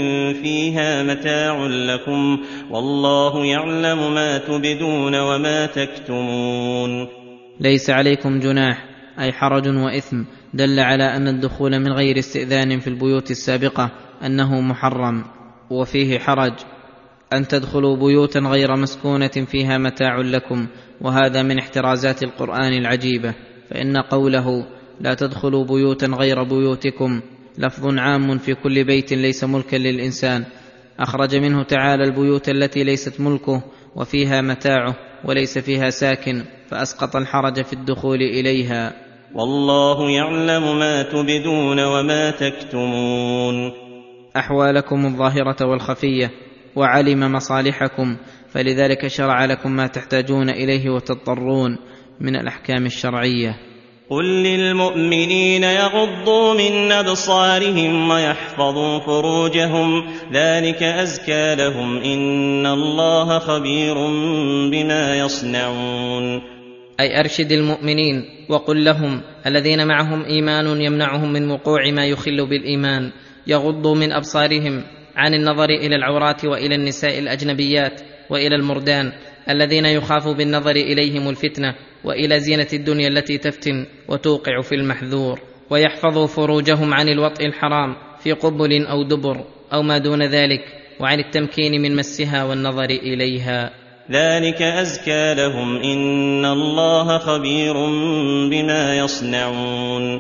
فيها متاع لكم، والله يعلم ما تبدون وما تكتمون. ليس عليكم جناح أي حرج وإثم، دل على أن الدخول من غير استئذان في البيوت السابقة أنه محرم. وفيه حرج أن تدخلوا بيوتا غير مسكونة فيها متاع لكم، وهذا من احترازات القرآن العجيبة، فإن قوله لا تدخلوا بيوتا غير بيوتكم لفظ عام في كل بيت ليس ملكا للإنسان، أخرج منه تعالى البيوت التي ليست ملكه وفيها متاعه وليس فيها ساكن، فأسقط الحرج في الدخول إليها. والله يعلم ما تبدون وما تكتمون، أحوالكم الظاهرة والخفية، وعلم مصالحكم، فلذلك شرع لكم ما تحتاجون إليه وتضطرون من الأحكام الشرعية. قل للمؤمنين يغضوا من أبصارهم ويحفظوا فروجهم، ذلك أزكى لهم، إن الله خبير بما يصنعون. أي أرشد المؤمنين وقل لهم الذين معهم إيمان يمنعهم من وقوع ما يخل بالإيمان، يغضوا من أبصارهم عن النظر إلى العورات وإلى النساء الأجنبيات وإلى المردان الذين يخاف بالنظر إليهم الفتنة، وإلى زينة الدنيا التي تفتن وتوقع في المحذور، ويحفظوا فروجهم عن الوطء الحرام في قبل أو دبر أو ما دون ذلك، وعن التمكين من مسها والنظر إليها، ذلك أزكى لهم، إن الله خبير بما يصنعون.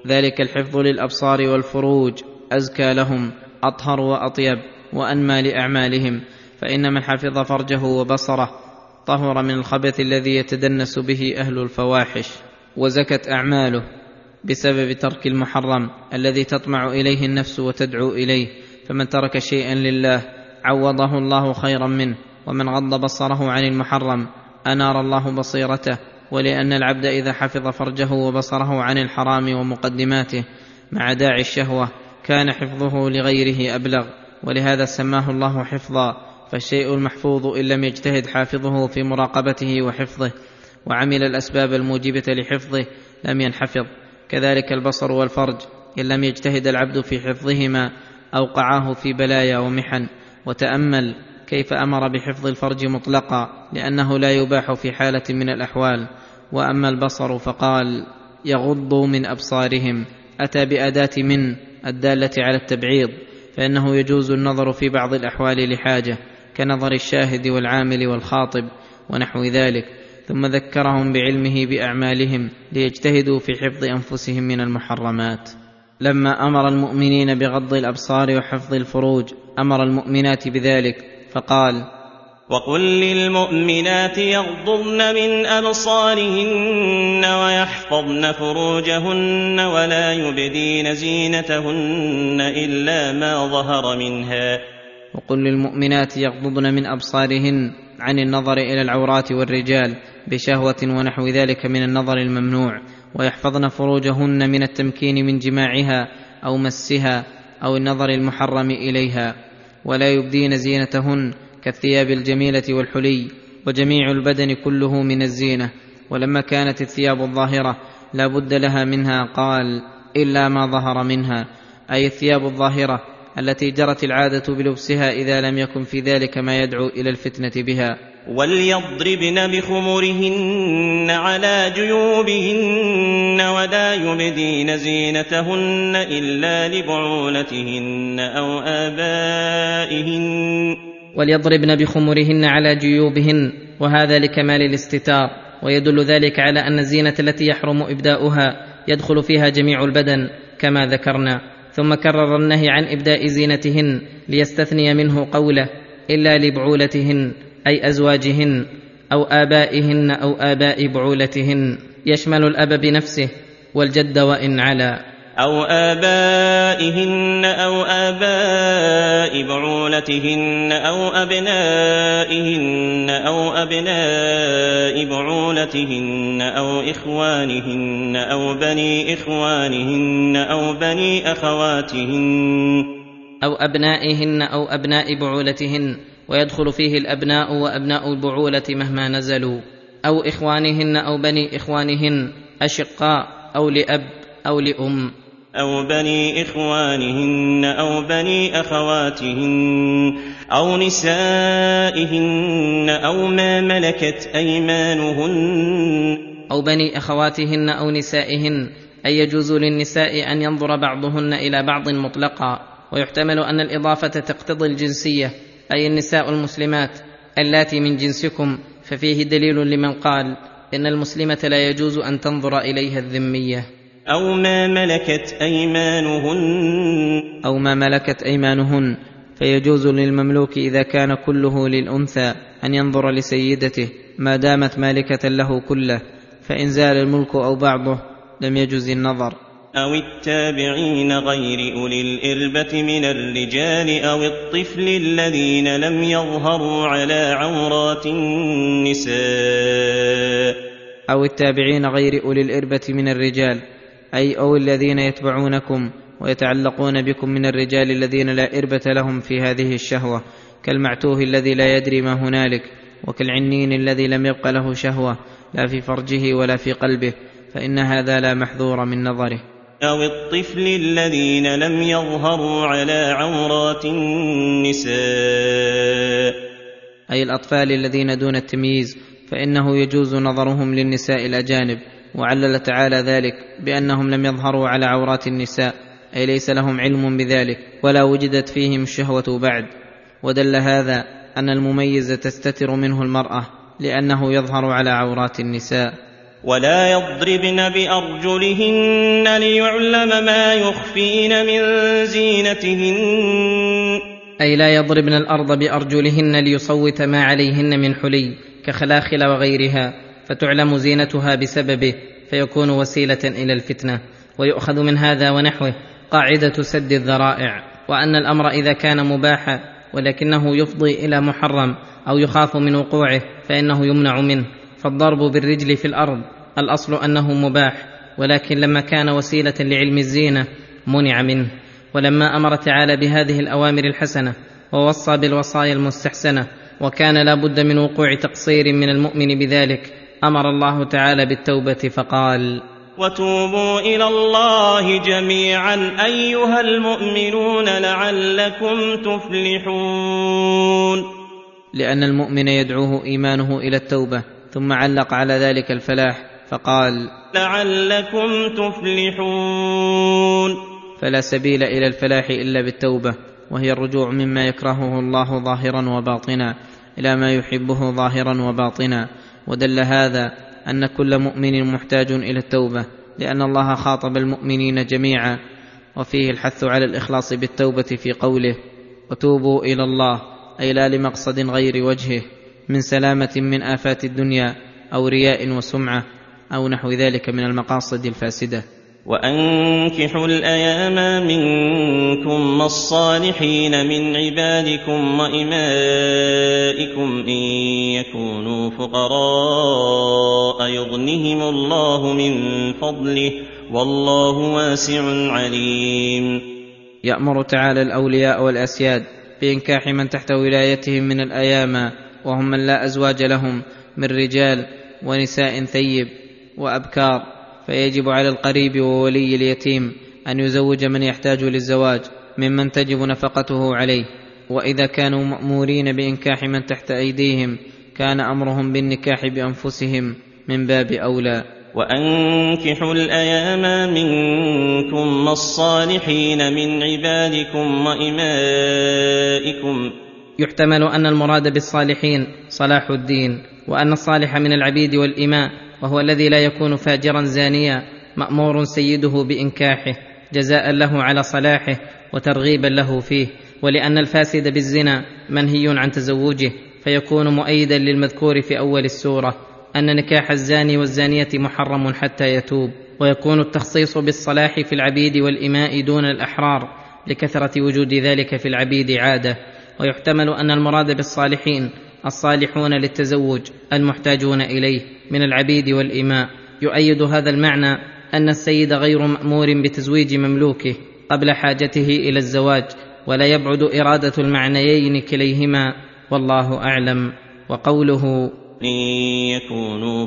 ذلك الحفظ للأبصار والفروج أزكى لهم، أطهر وأطيب وأنمى لأعمالهم، فإن من حفظ فرجه وبصره طهر من الخبث الذي يتدنس به أهل الفواحش، وزكت أعماله بسبب ترك المحرم الذي تطمع إليه النفس وتدعو إليه. فمن ترك شيئا لله عوضه الله خيرا منه، ومن غض بصره عن المحرم أنار الله بصيرته. ولأن العبد إذا حفظ فرجه وبصره عن الحرام ومقدماته مع داعي الشهوة كان حفظه لغيره أبلغ، ولهذا سماه الله حفظا. فالشيء المحفوظ إن لم يجتهد حافظه في مراقبته وحفظه وعمل الأسباب الموجبة لحفظه لم ينحفظ. كذلك البصر والفرج إن لم يجتهد العبد في حفظهما أوقعاه في بلايا ومحن. وتأمل كيف أمر بحفظ الفرج مطلقا لأنه لا يباح في حالة من الأحوال. وأما البصر فقال يغضوا من أبصارهم، أتى بأداة من الدالة على التبعيض، فإنه يجوز النظر في بعض الأحوال لحاجة كنظر الشاهد والعامل والخاطب ونحو ذلك. ثم ذكرهم بعلمه بأعمالهم ليجتهدوا في حفظ أنفسهم من المحرمات. لما أمر المؤمنين بغض الأبصار وحفظ الفروج أمر المؤمنات بذلك فقال وقل للمؤمنات يغضضن من أبصارهن ويحفظن فروجهن ولا يبدين زينتهن إلا ما ظهر منها. وقل للمؤمنات يغضضن من أبصارهن عن النظر إلى العورات والرجال بشهوة ونحو ذلك من النظر الممنوع، ويحفظن فروجهن من التمكين من جماعها أو مسها أو النظر المحرم إليها، ولا يبدين زينتهن كالثياب الجميلة والحلي، وجميع البدن كله من الزينة. ولما كانت الثياب الظاهرة لا بد لها منها قال إلا ما ظهر منها، أي الثياب الظاهرة التي جرت العادة بلبسها إذا لم يكن في ذلك ما يدعو إلى الفتنة بها. وليضربن بخمرهن على جيوبهن ولا يبدين زينتهن إلا لبعولتهن أو آبائهن. وليضربن بخمرهن على جيوبهن، وهذا لكمال الاستتار، ويدل ذلك على أن الزينة التي يحرم إبداؤها يدخل فيها جميع البدن كما ذكرنا. ثم كرر النهي عن إبداء زينتهن ليستثني منه قوله إلا لبعولتهن، أي أزواجهن أو آبائهن أو آباء بعولتهن، يشمل الأب بنفسه والجد وإن علا، أو آبائهن أو آباء بعولتهن أو أبنائهن أو أبناء بعولتهن أو إخوانهن أو بني إخوانهن أو بني أخواتهن أو أبنائهن أو أبناء بعولتهن، ويدخل فيه الأبناء وأبناء البعولة مهما نزلوا، أو إخوانهن أو بني إخوانهن أشقاء أو لأب أو لأم، أو بني إخوانهن أو بني أخواتهن أو نسائهن أو ما ملكت أيمانهن أو بني أخواتهن أو نسائهن، أي يجوز للنساء أن ينظر بعضهن إلى بعض مطلقا. ويحتمل أن الإضافة تقتضي الجنسية، أي النساء المسلمات اللاتي من جنسكم، ففيه دليل لمن قال إن المسلمة لا يجوز أن تنظر إليها الذمية. أو ما ملكت أيمانهن أو ما ملكت أيمانهن، فيجوز للمملوك إذا كان كله للأنثى أن ينظر لسيدته ما دامت مالكة له كله، فإن زال الملك أو بعضه لم يجوز النظر. أو التابعين غير أولي الإربة من الرجال أو الطفل الذين لم يظهروا على عورات النساء. أو التابعين غير أولي الإربة من الرجال، أي أو الذين يتبعونكم ويتعلقون بكم من الرجال الذين لا إربة لهم في هذه الشهوة، كالمعتوه الذي لا يدري ما هنالك، وكالعنين الذي لم يبق له شهوة لا في فرجه ولا في قلبه، فإن هذا لا محذور من نظره. أو الطفل الذين لم يظهروا على عورات النساء، أي الأطفال الذين دون التمييز، فإنه يجوز نظرهم للنساء الأجانب. وعلل تعالى ذلك بأنهم لم يظهروا على عورات النساء، أي ليس لهم علم بذلك ولا وجدت فيهم الشهوة بعد. ودل هذا أن المميز تستتر منه المرأة لأنه يظهر على عورات النساء. ولا يضربن بأرجلهن ليعلم ما يخفين من زينتهن، أي لا يضربن الأرض بأرجلهن ليصوت ما عليهن من حلي كخلاخل وغيرها، فتعلم زينتها بسببه فيكون وسيلة إلى الفتنة. ويؤخذ من هذا ونحوه قاعدة سد الذرائع، وأن الأمر إذا كان مباحا ولكنه يفضي إلى محرم أو يخاف من وقوعه فإنه يمنع منه. فالضرب بالرجل في الأرض الأصل أنه مباح، ولكن لما كان وسيلة لعلم الزينة منع منه. ولما أمر تعالى بهذه الأوامر الحسنة ووصى بالوصايا المستحسنة وكان لا بد من وقوع تقصير من المؤمن بذلك، أمر الله تعالى بالتوبة فقال: وتوبوا إلى الله جميعا أيها المؤمنون لعلكم تفلحون، لأن المؤمن يدعوه إيمانه إلى التوبة، ثم علق على ذلك الفلاح فقال: لعلكم تفلحون. فلا سبيل إلى الفلاح إلا بالتوبة، وهي الرجوع مما يكرهه الله ظاهرا وباطنا إلى ما يحبه ظاهرا وباطنا. ودل هذا أن كل مؤمن محتاج إلى التوبة، لأن الله خاطب المؤمنين جميعا، وفيه الحث على الإخلاص بالتوبة في قوله: وتوبوا إلى الله، أي لا لمقصد غير وجهه من سلامة من آفات الدنيا أو رياء وسمعة أو نحو ذلك من المقاصد الفاسدة. وأنكحوا الأيام منكم والصالحين من عبادكم وإمائكم إن يكونوا فقراء يغنهم الله من فضله والله واسع عليم. يأمر تعالى الأولياء والأسياد بإنكاح من تحت ولايتهم من الأيامى، وهم من لا أزواج لهم من رجال ونساء ثيب وأبكار، فيجب على القريب وولي اليتيم أن يزوج من يحتاج للزواج ممن تجب نفقته عليه. وإذا كانوا مأمورين بإنكاح من تحت أيديهم كان أمرهم بالنكاح بأنفسهم من باب أولى. وأنكحوا الأيام منكم والصالحين من عبادكم وإمائكم. يحتمل أن المراد بالصالحين صلاح الدين، وأن الصالح من العبيد والإماء وهو الذي لا يكون فاجرا زانيا مأمور سيده بإنكاحه جزاء له على صلاحه وترغيبا له فيه. ولأن الفاسد بالزنا منهي عن تزوجه، فيكون مؤيدا للمذكور في أول السورة أن نكاح الزاني والزانية محرم حتى يتوب. ويكون التخصيص بالصلاح في العبيد والإماء دون الأحرار لكثرة وجود ذلك في العبيد عادة. ويحتمل أن المراد بالصالحين الصالحون للتزوج المحتاجون إليه من العبيد والإماء. يؤيد هذا المعنى أن السيد غير مأمور بتزويج مملوكه قبل حاجته إلى الزواج، ولا يبعد إرادة المعنيين كليهما، والله أعلم. وقوله: إن يكونوا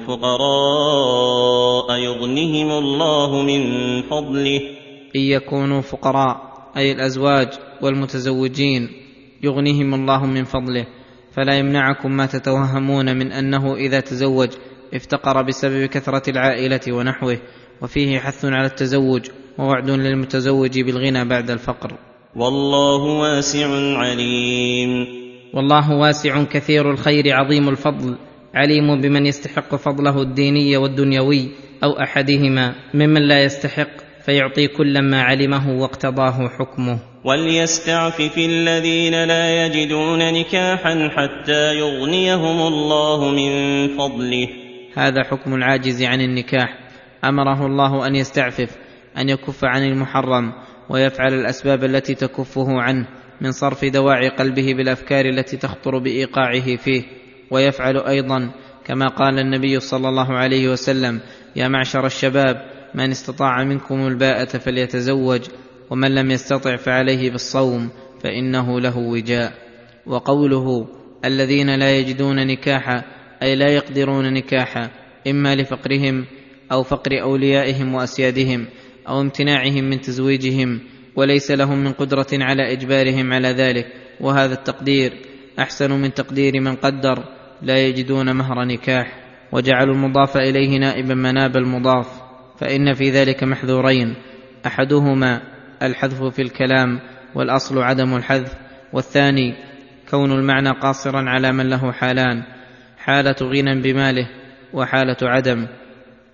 فقراء يغنهم الله من فضله. إن يكونوا فقراء أي الأزواج والمتزوجين يغنيهم الله من فضله، فلا يمنعكم ما تتوهمون من أنه إذا تزوج افتقر بسبب كثرة العائلة ونحوه. وفيه حث على التزوج ووعد للمتزوج بالغنى بعد الفقر. والله واسع عليم. والله واسع كثير الخير عظيم الفضل، عليم بمن يستحق فضله الديني والدنيوي أو أحدهما ممن لا يستحق، فيعطي كل ما علمه واقتضاه حكمه. وليستعفف الذين لا يجدون نكاحا حتى يغنيهم الله من فضله. هذا حكم العاجز عن النكاح، أمره الله أن يستعفف، أن يكف عن المحرم ويفعل الأسباب التي تكفه عنه من صرف دواعي قلبه بالأفكار التي تخطر بإيقاعه فيه. ويفعل أيضا كما قال النبي صلى الله عليه وسلم: يا معشر الشباب من استطاع منكم الباءة فليتزوج، ومن لم يستطع فعليه بالصوم فإنه له وجاء. وقوله الذين لا يجدون نكاحا أي لا يقدرون نكاحا، إما لفقرهم أو فقر أوليائهم وأسيادهم أو امتناعهم من تزويجهم، وليس لهم من قدرة على إجبارهم على ذلك. وهذا التقدير أحسن من تقدير من قدر لا يجدون مهر نكاح، وجعلوا المضاف إليه نائبا مناب المضاف، فإن في ذلك محذورين: أحدهما الحذف في الكلام والأصل عدم الحذف، والثاني كون المعنى قاصرا على من له حالان: حالة غنى بماله وحالة عدم.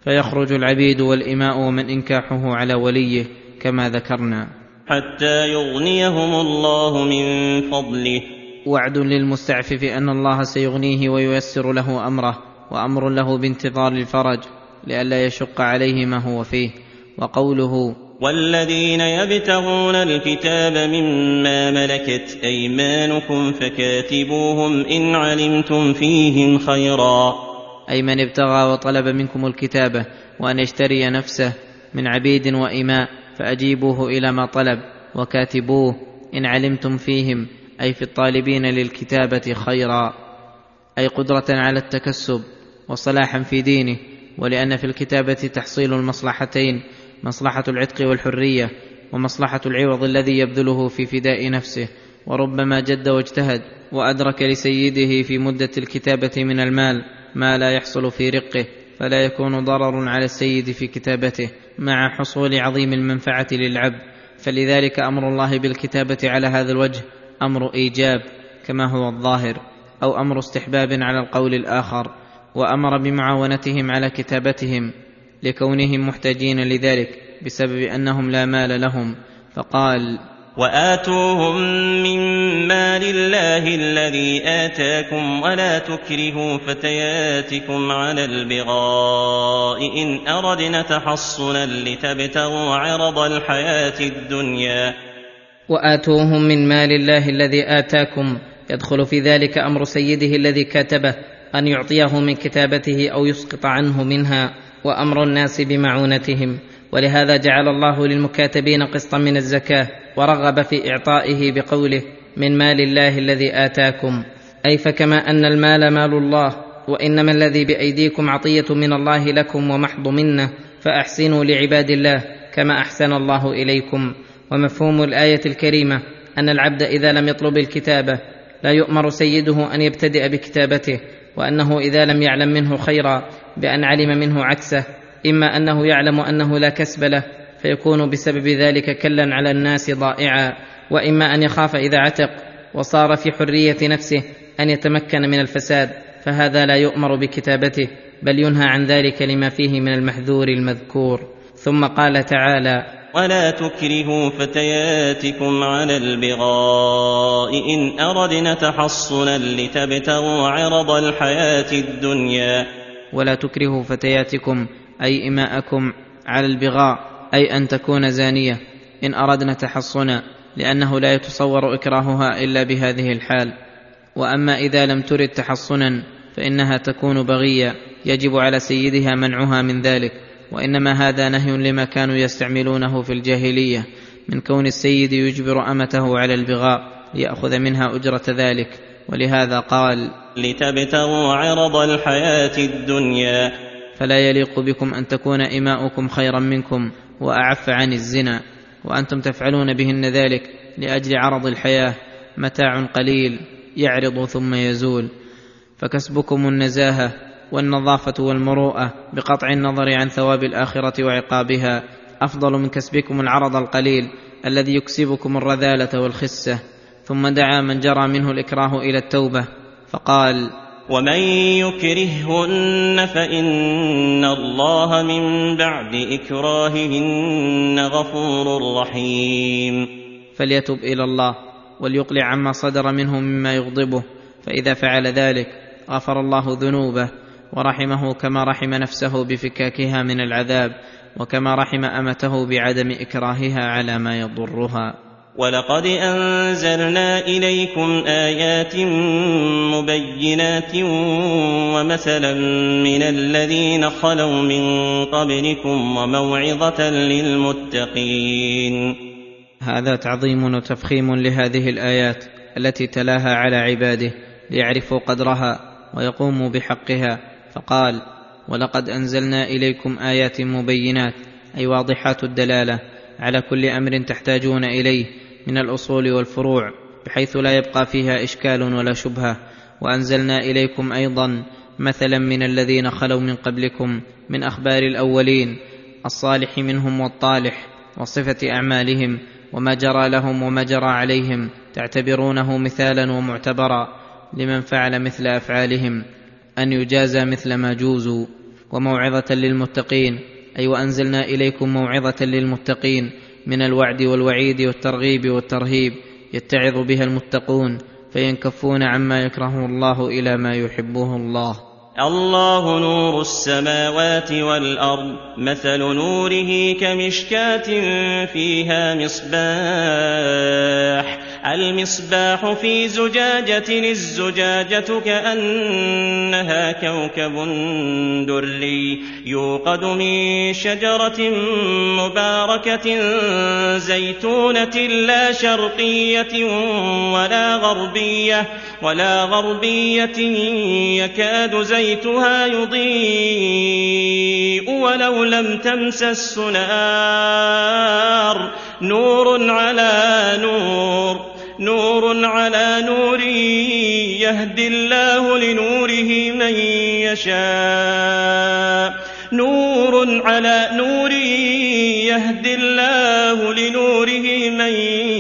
فيخرج العبيد والإماء ومن إنكاحه على وليه كما ذكرنا، حتى يغنيهم الله من فضله. وعد للمستعفف أن الله سيغنيه وييسر له أمره، وأمر له بانتظار الفرج لئلا يشق عليه ما هو فيه. وقوله والذين يبتغون الكتاب مما ملكت أيمانكم فكاتبوهم إن علمتم فيهم خيرا، أي من ابتغى وطلب منكم الكتابة وأن يشتري نفسه من عبيد وإماء فأجيبوه إلى ما طلب وكاتبوه إن علمتم فيهم، أي في الطالبين للكتابة خيرا، أي قدرة على التكسب وصلاحا في دينه. ولأن في الكتابة تحصيل المصلحتين، مصلحة العتق والحرية ومصلحة العوض الذي يبذله في فداء نفسه. وربما جد واجتهد وأدرك لسيده في مدة الكتابة من المال ما لا يحصل في رقه، فلا يكون ضرر على السيد في كتابته مع حصول عظيم المنفعة للعبد. فلذلك أمر الله بالكتابة على هذا الوجه أمر إيجاب كما هو الظاهر، أو أمر استحباب على القول الآخر. وأمر بمعاونتهم على كتابتهم لكونهم محتاجين لذلك بسبب أنهم لا مال لهم، فقال وآتوهم من مال الله الذي آتاكم ولا تكرهوا فتياتكم على البغاء إن أردنا تحصنا لتبتغوا عرض الحياة الدنيا. وآتوهم من مال الله الذي آتاكم، يدخل في ذلك أمر سيده الذي كاتبه أن يعطيه من كتابته أو يسقط عنه منها، وأمر الناس بمعونتهم. ولهذا جعل الله للمكاتبين قسطا من الزكاة، ورغب في إعطائه بقوله من مال الله الذي آتاكم، أي فكما أن المال مال الله، وإنما الذي بأيديكم عطية من الله لكم ومحض منه، فأحسنوا لعباد الله كما أحسن الله إليكم. ومفهوم الآية الكريمة أن العبد إذا لم يطلب الكتابة لا يؤمر سيده أن يبتدئ بكتابته، وأنه إذا لم يعلم منه خيرا بأن علم منه عكسه، إما أنه يعلم أنه لا كسب له فيكون بسبب ذلك كلا على الناس ضائعا، وإما أن يخاف إذا عتق وصار في حرية نفسه أن يتمكن من الفساد، فهذا لا يؤمر بكتابته بل ينهى عن ذلك لما فيه من المحذور المذكور. ثم قال تعالى ولا تكرهوا فتياتكم على البغاء إن أردنا تحصنا لتبتغوا عرض الحياة الدنيا. ولا تكرهوا فتياتكم أي إماءكم على البغاء، أي أن تكون زانية إن أردنا تحصنا، لأنه لا يتصور إكراهها إلا بهذه الحال. وأما إذا لم ترد تحصنا فإنها تكون بغية يجب على سيدها منعها من ذلك، وإنما هذا نهي لما كانوا يستعملونه في الجاهلية من كون السيد يجبر أمته على البغاء ليأخذ منها أجرة ذلك. ولهذا قال لتبتغوا عرض الحياة الدنيا. فلا يليق بكم أن تكون إماؤكم خيرا منكم وأعف عن الزنا، وأنتم تفعلون بهن ذلك لأجل عرض الحياة، متاع قليل يعرض ثم يزول. فكسبكم النزاهة والنظافة والمروءة بقطع النظر عن ثواب الآخرة وعقابها أفضل من كسبكم العرض القليل الذي يكسبكم الرذالة والخسة. ثم دعا من جرى منه الإكراه إلى التوبة فقال ومن يكرههن فإن الله من بعد إكراههن غفور رحيم. فليتب إلى الله وليقلع عما صدر منه مما يغضبه، فإذا فعل ذلك غفر الله ذنوبه ورحمه كما رحم نفسه بفكاكها من العذاب، وكما رحم أمته بعدم إكراهها على ما يضرها. ولقد أنزلنا إليكم آيات مبينات ومثلا من الذين خلوا من قبلكم وموعظة للمتقين. هذا تعظيم وتفخيم لهذه الآيات التي تلاها على عباده ليعرفوا قدرها ويقوموا بحقها. فقال ولقد أنزلنا إليكم آيات مبينات، أي واضحات الدلالة على كل أمر تحتاجون إليه من الأصول والفروع، بحيث لا يبقى فيها إشكال ولا شبهة. وأنزلنا إليكم أيضا مثلا من الذين خلوا من قبلكم من أخبار الأولين الصالح منهم والطالح، وصفة أعمالهم وما جرى لهم وما جرى عليهم، تعتبرونه مثالا ومعتبرا لمن فعل مثل أفعالهم أن يجازى مثل ما جوزوا. وموعظة للمتقين، أي وأنزلنا إليكم موعظة للمتقين من الوعد والوعيد والترغيب والترهيب، يتعظ بها المتقون فينكفون عما يكرهه الله إلى ما يحبه الله. الله نور السماوات والأرض، مثل نوره كمشكاة فيها مصباح، المصباح في زجاجة، الزجاجة كأنها كوكب دري، يوقد من شجرة مباركة زيتونة لا شرقية ولا غربية ولا غربية يكاد زيتها يضيء ولو لم تمسس نار، نور على نور، نور على نور، يهدي الله لنوره من يشاء، نور على نور، يهدي الله لنوره من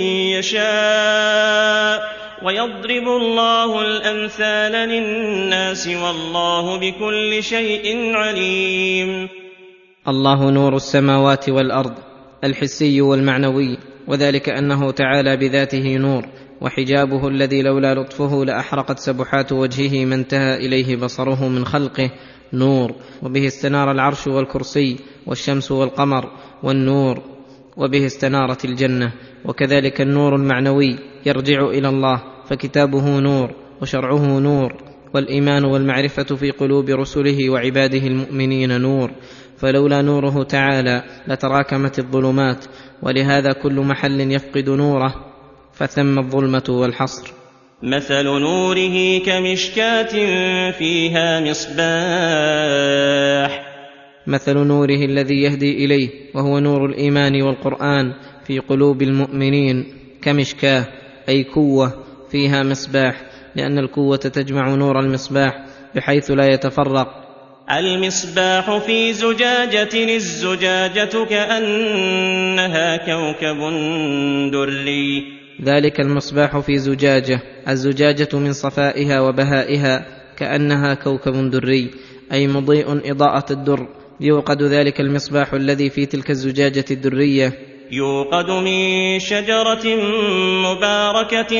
يشاء، ويضرب الله الأمثال للناس والله بكل شيء عليم. الله نور السماوات والأرض الحسي والمعنوي، وذلك أنه تعالى بذاته نور، وحجابه الذي لولا لطفه لأحرقت سبحات وجهه ما انتهى إليه بصره من خلقه نور، وبه استنار العرش والكرسي والشمس والقمر والنور، وبه استنارت الجنة. وكذلك النور المعنوي يرجع إلى الله، فكتابه نور وشرعه نور، والإيمان والمعرفة في قلوب رسله وعباده المؤمنين نور، فلولا نوره تعالى لتراكمت الظلمات، ولهذا كل محل يفقد نوره فثم الظلمة والحصر. مثل نوره كمشكاة فيها مصباح، مثل نوره الذي يهدي إليه وهو نور الإيمان والقرآن في قلوب المؤمنين كمشكاة، أي كوة فيها مصباح، لأن الكوة تجمع نور المصباح بحيث لا يتفرق. المصباح في زجاجة، الزجاجة كأنها كوكب دري، ذلك المصباح في زجاجة، الزجاجة من صفائها وبهائها كأنها كوكب دري، أي مضيء إضاءة الدر، يوقد ذلك المصباح الذي في تلك الزجاجة الدرية، يوقد من شجرة مباركة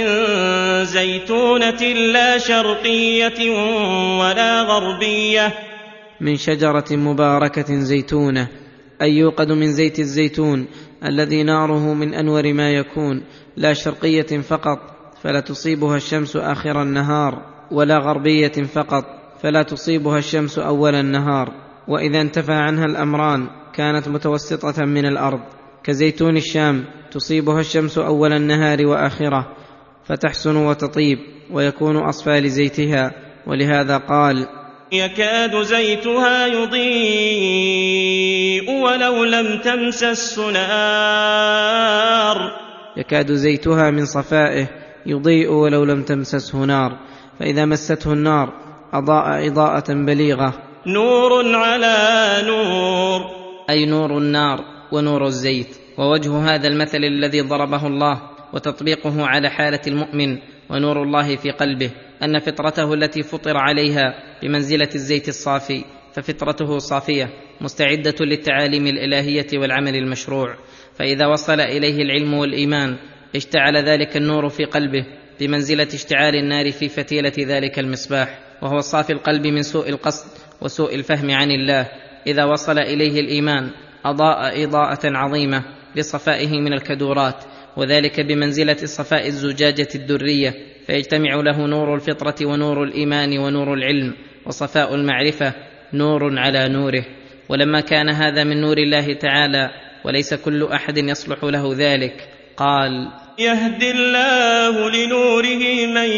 زيتونة لا شرقية ولا غربية، من شجرة مباركة زيتونة، أي يوقد من زيت الزيتون الذي ناره من أنور ما يكون، لا شرقية فقط فلا تصيبها الشمس آخر النهار، ولا غربية فقط فلا تصيبها الشمس أول النهار، وإذا انتفى عنها الأمران كانت متوسطة من الأرض، كزيتون الشام تصيبها الشمس أول النهار وآخره فتحسن وتطيب ويكون أصفى لزيتها، ولهذا قال يكاد زيتها يضيء ولو لم تمسس نار، يكاد زيتها من صفائه يضيء ولو لم تمسسه نار، فإذا مسته النار أضاء إضاءة بليغة. نور على نور، أي نور النار ونور الزيت. ووجه هذا المثل الذي ضربه الله وتطبيقه على حالة المؤمن ونور الله في قلبه أن فطرته التي فطر عليها بمنزلة الزيت الصافي، ففطرته صافية مستعدة للتعاليم الإلهية والعمل المشروع، فإذا وصل إليه العلم والإيمان اشتعل ذلك النور في قلبه بمنزلة اشتعال النار في فتيلة ذلك المصباح، وهو صافي القلب من سوء القصد وسوء الفهم عن الله. إذا وصل إليه الإيمان أضاء إضاءة عظيمة لصفائه من الكدورات، وذلك بمنزلة صفاء الزجاجة الدرية، فيجتمع له نور الفطرة ونور الإيمان ونور العلم وصفاء المعرفة نور على نوره. ولما كان هذا من نور الله تعالى وليس كل أحد يصلح له ذلك، قال يهدي الله لنوره من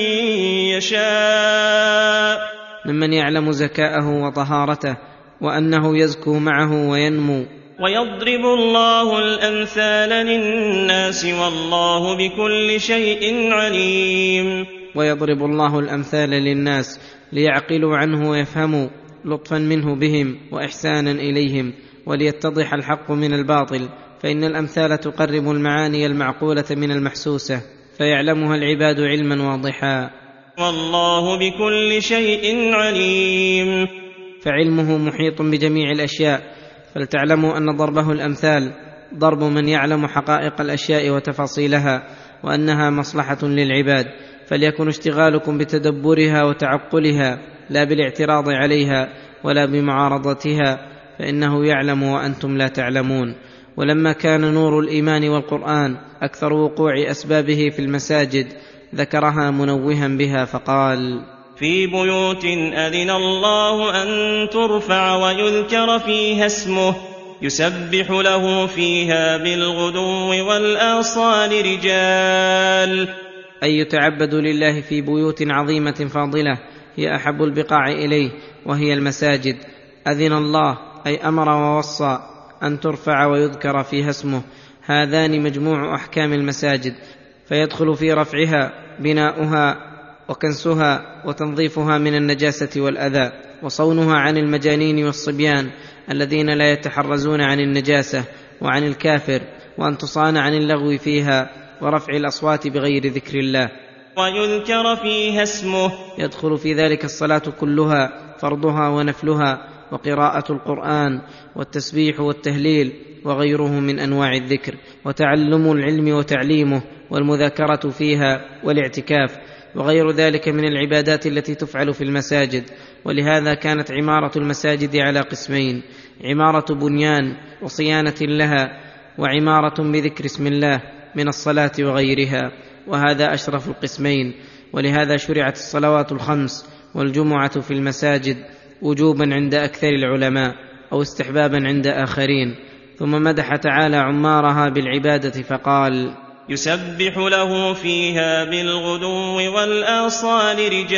يشاء، ممن يعلم زكاءه وطهارته وأنه يزكو معه وينمو. ويضرب الله الأمثال للناس والله بكل شيء عليم. ويضرب الله الأمثال للناس ليعقلوا عنه ويفهموا لطفا منه بهم وإحسانا إليهم، وليتضح الحق من الباطل، فإن الأمثال تقرب المعاني المعقولة من المحسوسة فيعلمها العباد علما واضحا. والله بكل شيء عليم. فعلمه محيط بجميع الأشياء، فلتعلموا أن ضربه الأمثال ضرب من يعلم حقائق الأشياء وتفاصيلها، وأنها مصلحة للعباد، فليكن اشتغالكم بتدبرها وتعقلها لا بالاعتراض عليها ولا بمعارضتها، فإنه يعلم وأنتم لا تعلمون. ولما كان نور الإيمان والقرآن أكثر وقوع أسبابه في المساجد ذكرها منوها بها فقال: في بيوت أذن الله أن ترفع ويذكر فيها اسمه يسبح له فيها بالغدو والآصال رجال. أي يتعبد لله في بيوت عظيمة فاضلة هي أحب البقاع إليه، وهي المساجد. أذن الله أي أمر ووصى أن ترفع ويذكر فيها اسمه، هذان مجموع أحكام المساجد، فيدخل في رفعها بناؤها وكنسها وتنظيفها من النجاسة والأذى، وصونها عن المجانين والصبيان الذين لا يتحرزون عن النجاسة وعن الكافر، وأن تصان عن اللغو فيها ورفع الأصوات بغير ذكر الله. ويذكر فيها اسمه يدخل في ذلك الصلاة كلها فرضها ونفلها، وقراءة القرآن والتسبيح والتهليل وغيره من أنواع الذكر، وتعلم العلم وتعليمه والمذاكرة فيها والاعتكاف وغير ذلك من العبادات التي تفعل في المساجد. ولهذا كانت عمارة المساجد على قسمين: عمارة بنيان وصيانة لها، وعمارة بذكر اسم الله من الصلاة وغيرها، وهذا أشرف القسمين. ولهذا شرعت الصلوات الخمس والجمعة في المساجد وجوبا عند أكثر العلماء أو استحبابا عند آخرين. ثم مدح تعالى عمارها بالعبادة فقال: يسبح له فيها بالغدو والآصال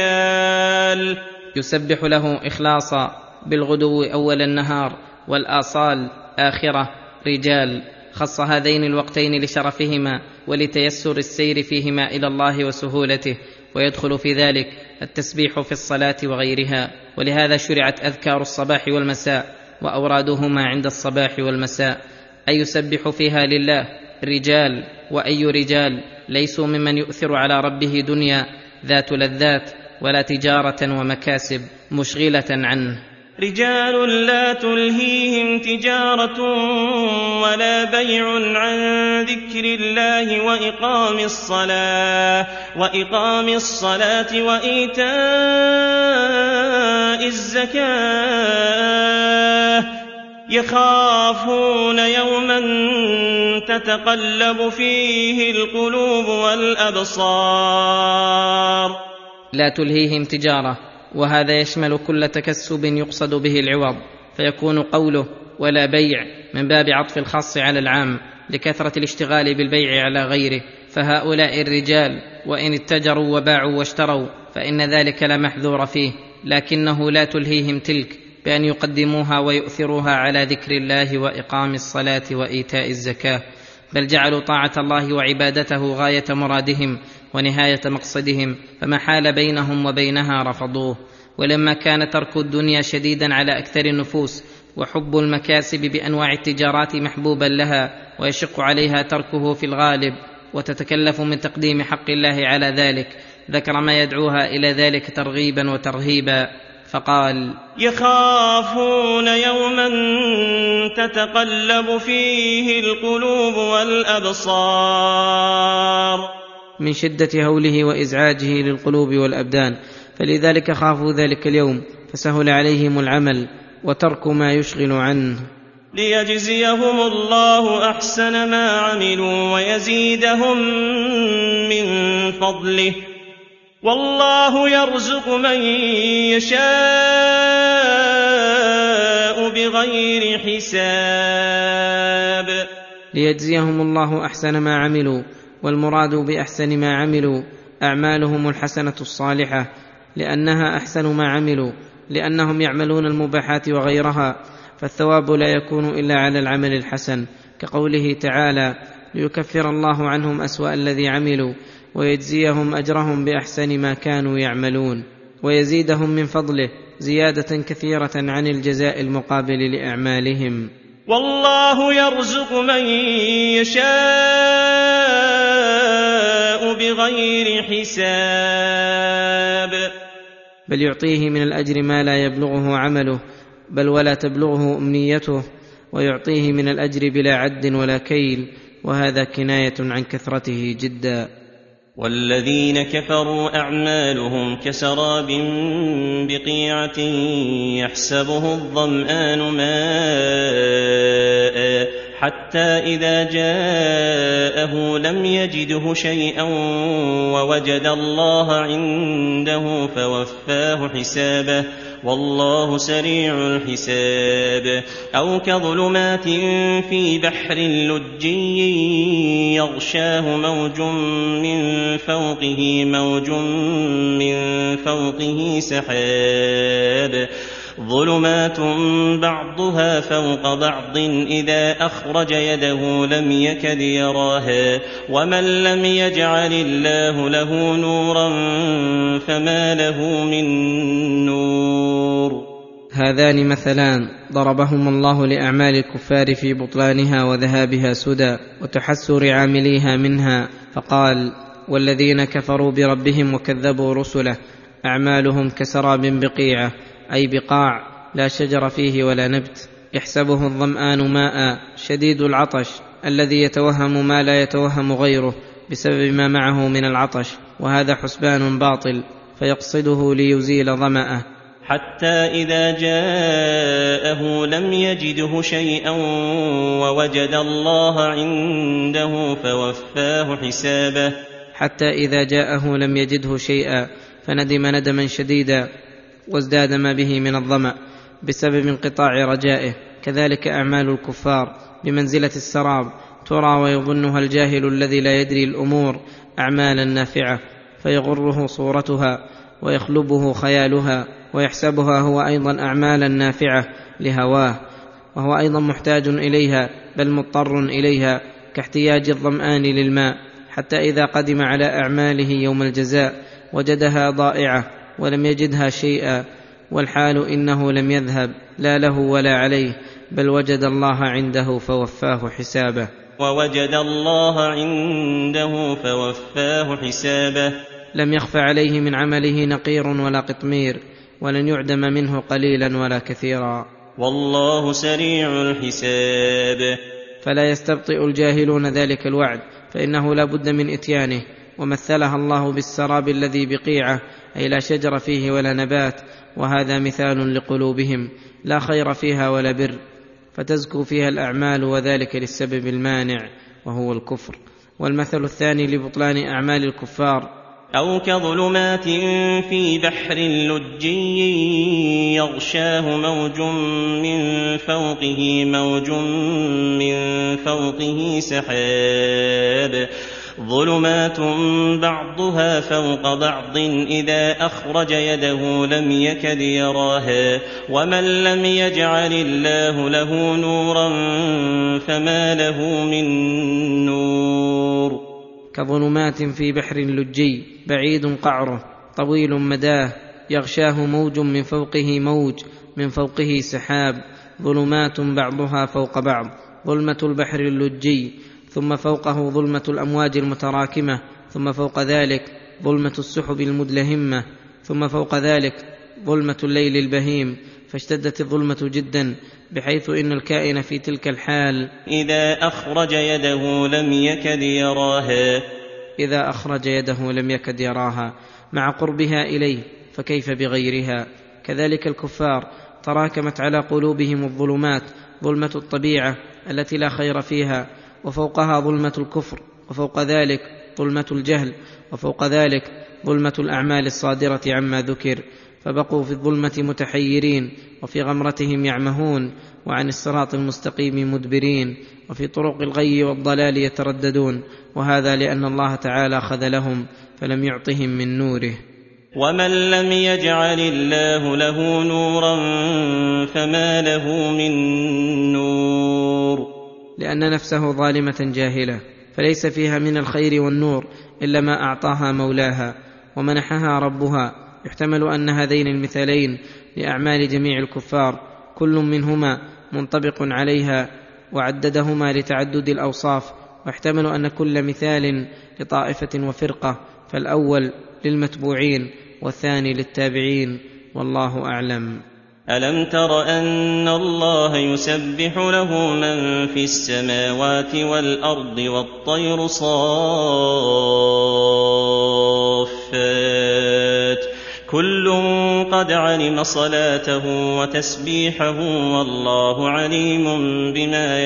رجال. يسبح له إخلاصا بالغدو أول النهار والآصال آخرة رجال، خص هذين الوقتين لشرفهما ولتيسر السير فيهما إلى الله وسهولته، ويدخل في ذلك التسبيح في الصلاة وغيرها. ولهذا شرعت أذكار الصباح والمساء وأورادهما عند الصباح والمساء. أي يسبح فيها لله رجال، وأي رجال ليسوا ممن يؤثر على ربه دنيا ذات لذات ولا تجارة ومكاسب مشغلة عنه. رجال لا تلهيهم تجارة ولا بيع عن ذكر الله وإقام الصلاة وإقام الصلاة وإيتاء الزكاة يخافون يوما تتقلب فيه القلوب والأبصار. لا تلهيهم تجارة، وهذا يشمل كل تكسب يقصد به العوض، فيكون قوله ولا بيع من باب عطف الخاص على العام لكثرة الاشتغال بالبيع على غيره. فهؤلاء الرجال وإن اتجروا وباعوا واشتروا فإن ذلك لا محذور فيه، لكنه لا تلهيهم تلك بأن يقدموها ويؤثروها على ذكر الله وإقام الصلاة وإيتاء الزكاة، بل جعلوا طاعة الله وعبادته غاية مرادهم ونهاية مقصدهم، فما حال بينهم وبينها رفضوه. ولما كان ترك الدنيا شديدا على أكثر النفوس وحب المكاسب بأنواع التجارات محبوبا لها ويشق عليها تركه في الغالب، وتتكلف من تقديم حق الله على ذلك، ذكر ما يدعوها إلى ذلك ترغيبا وترهيبا فقال: يخافون يوما تتقلب فيه القلوب والأبصار، من شدة هوله وإزعاجه للقلوب والأبدان، فلذلك خافوا ذلك اليوم فسهل عليهم العمل وترك ما يشغل عنه. ليجزيهم الله أحسن ما عملوا ويزيدهم من فضله، والله يرزق من يشاء بغير حساب. ليجزيهم الله أحسن ما عملوا، والمراد بأحسن ما عملوا أعمالهم الحسنة الصالحة، لأنها أحسن ما عملوا، لأنهم يعملون المباحات وغيرها، فالثواب لا يكون إلا على العمل الحسن، كقوله تعالى: ليكفر الله عنهم أسوأ الذي عملوا ويجزيهم أجرهم بأحسن ما كانوا يعملون، ويزيدهم من فضله زيادة كثيرة عن الجزاء المقابل لأعمالهم. والله يرزق من يشاء بغير حساب، بل يعطيه من الأجر ما لا يبلغه عمله، بل ولا تبلغه أمنيته، ويعطيه من الأجر بلا عد ولا كيل، وهذا كناية عن كثرته جدا. والذين كفروا أعمالهم كسراب بقيعة يحسبه الظمآن ماء حتى إذا جاءه لم يجده شيئا ووجد الله عنده فوفاه حسابه والله سريع الحساب. أو كظلمات في بحر لجي يغشاه موج من فوقه موج من فوقه سحاب ظلمات بعضها فوق بعض إذا أخرج يده لم يكد يراها ومن لم يجعل الله له نورا فما له من نور. هذان مثلان ضربهما الله لأعمال الكفار في بطلانها وذهابها سدى وتحسر عامليها منها، فقال: والذين كفروا بربهم وكذبوا رسله أعمالهم كسراب بقيعة، أي بقاع لا شجر فيه ولا نبت، يحسبه الظمآن ماء شديد العطش، الذي يتوهم ما لا يتوهم غيره بسبب ما معه من العطش، وهذا حسبان باطل، فيقصده ليزيل ظمأه. حتى إذا جاءه لم يجده شيئا ووجد الله عنده فوفاه حسابه. حتى إذا جاءه لم يجده شيئا فندم ندما شديدا وازداد ما به من الظمأ بسبب انقطاع رجائه. كذلك أعمال الكفار بمنزلة السراب، ترى ويظنها الجاهل الذي لا يدري الأمور أعمالا نافعة، فيغره صورتها ويخلبه خيالها ويحسبها هو أيضا أعمالا نافعة لهواه، وهو أيضا محتاج إليها بل مضطر إليها كاحتياج الظمآن للماء، حتى إذا قدم على أعماله يوم الجزاء وجدها ضائعة ولم يجدها شيئا، والحال إنه لم يذهب لا له ولا عليه، بل وجد الله عنده فوفاه حسابه. ووجد الله عنده فوفاه حسابه. لم يخف عليه من عمله نقير ولا قطمير، ولن يعدم منه قليلا ولا كثيرا، والله سريع الحساب. فلا يستبطئ الجاهلون ذلك الوعد، فإنه لا بد من إتيانه. ومثلها الله بالسراب الذي بقيعة، أي لا شجر فيه ولا نبات، وهذا مثال لقلوبهم لا خير فيها ولا بر، فتزكو فيها الأعمال، وذلك للسبب المانع وهو الكفر. والمثل الثاني لبطلان أعمال الكفار: أو كظلمات في بحر لجي يغشاه موج من فوقه موج من فوقه سحاب ظلمات بعضها فوق بعض إذا أخرج يده لم يكد يراها ومن لم يجعل الله له نورا فما له من نور. كظلمات في بحر لجي بعيد قعره طويل مداه، يغشاه موج من فوقه موج من فوقه سحاب ظلمات بعضها فوق بعض، ظلمة البحر اللجي، ثم فوقه ظلمة الأمواج المتراكمة، ثم فوق ذلك ظلمة السحب المدلهمة، ثم فوق ذلك ظلمة الليل البهيم، فاشتدت الظلمة جدا بحيث إن الكائن في تلك الحال إذا أخرج يده لم يكد يراها إذا أخرج يده لم يكد يراها مع قربها إليه، فكيف بغيرها؟ كذلك الكفار تراكمت على قلوبهم الظلمات، ظلمة الطبيعة التي لا خير فيها، وفوقها ظلمة الكفر، وفوق ذلك ظلمة الجهل، وفوق ذلك ظلمة الأعمال الصادرة عما ذكر، فبقوا في الظلمة متحيرين، وفي غمرتهم يعمهون، وعن الصراط المستقيم مدبرين، وفي طرق الغي والضلال يترددون، وهذا لأن الله تعالى خذلهم فلم يعطهم من نوره. ومن لم يجعل الله له نورا فما له من نور. لأن نفسه ظالمة جاهلة، فليس فيها من الخير والنور إلا ما أعطاها مولاها ومنحها ربها. يحتمل أن هذين المثالين لأعمال جميع الكفار كل منهما منطبق عليها، وعددهما لتعدد الأوصاف، واحتمل أن كل مثال لطائفة وفرقة، فالأول للمتبوعين والثاني للتابعين، والله أعلم. ألم تر أن الله يسبح له من في السماوات والأرض والطير صافات كل قد علم صلاته وتسبيحه والله عليم بما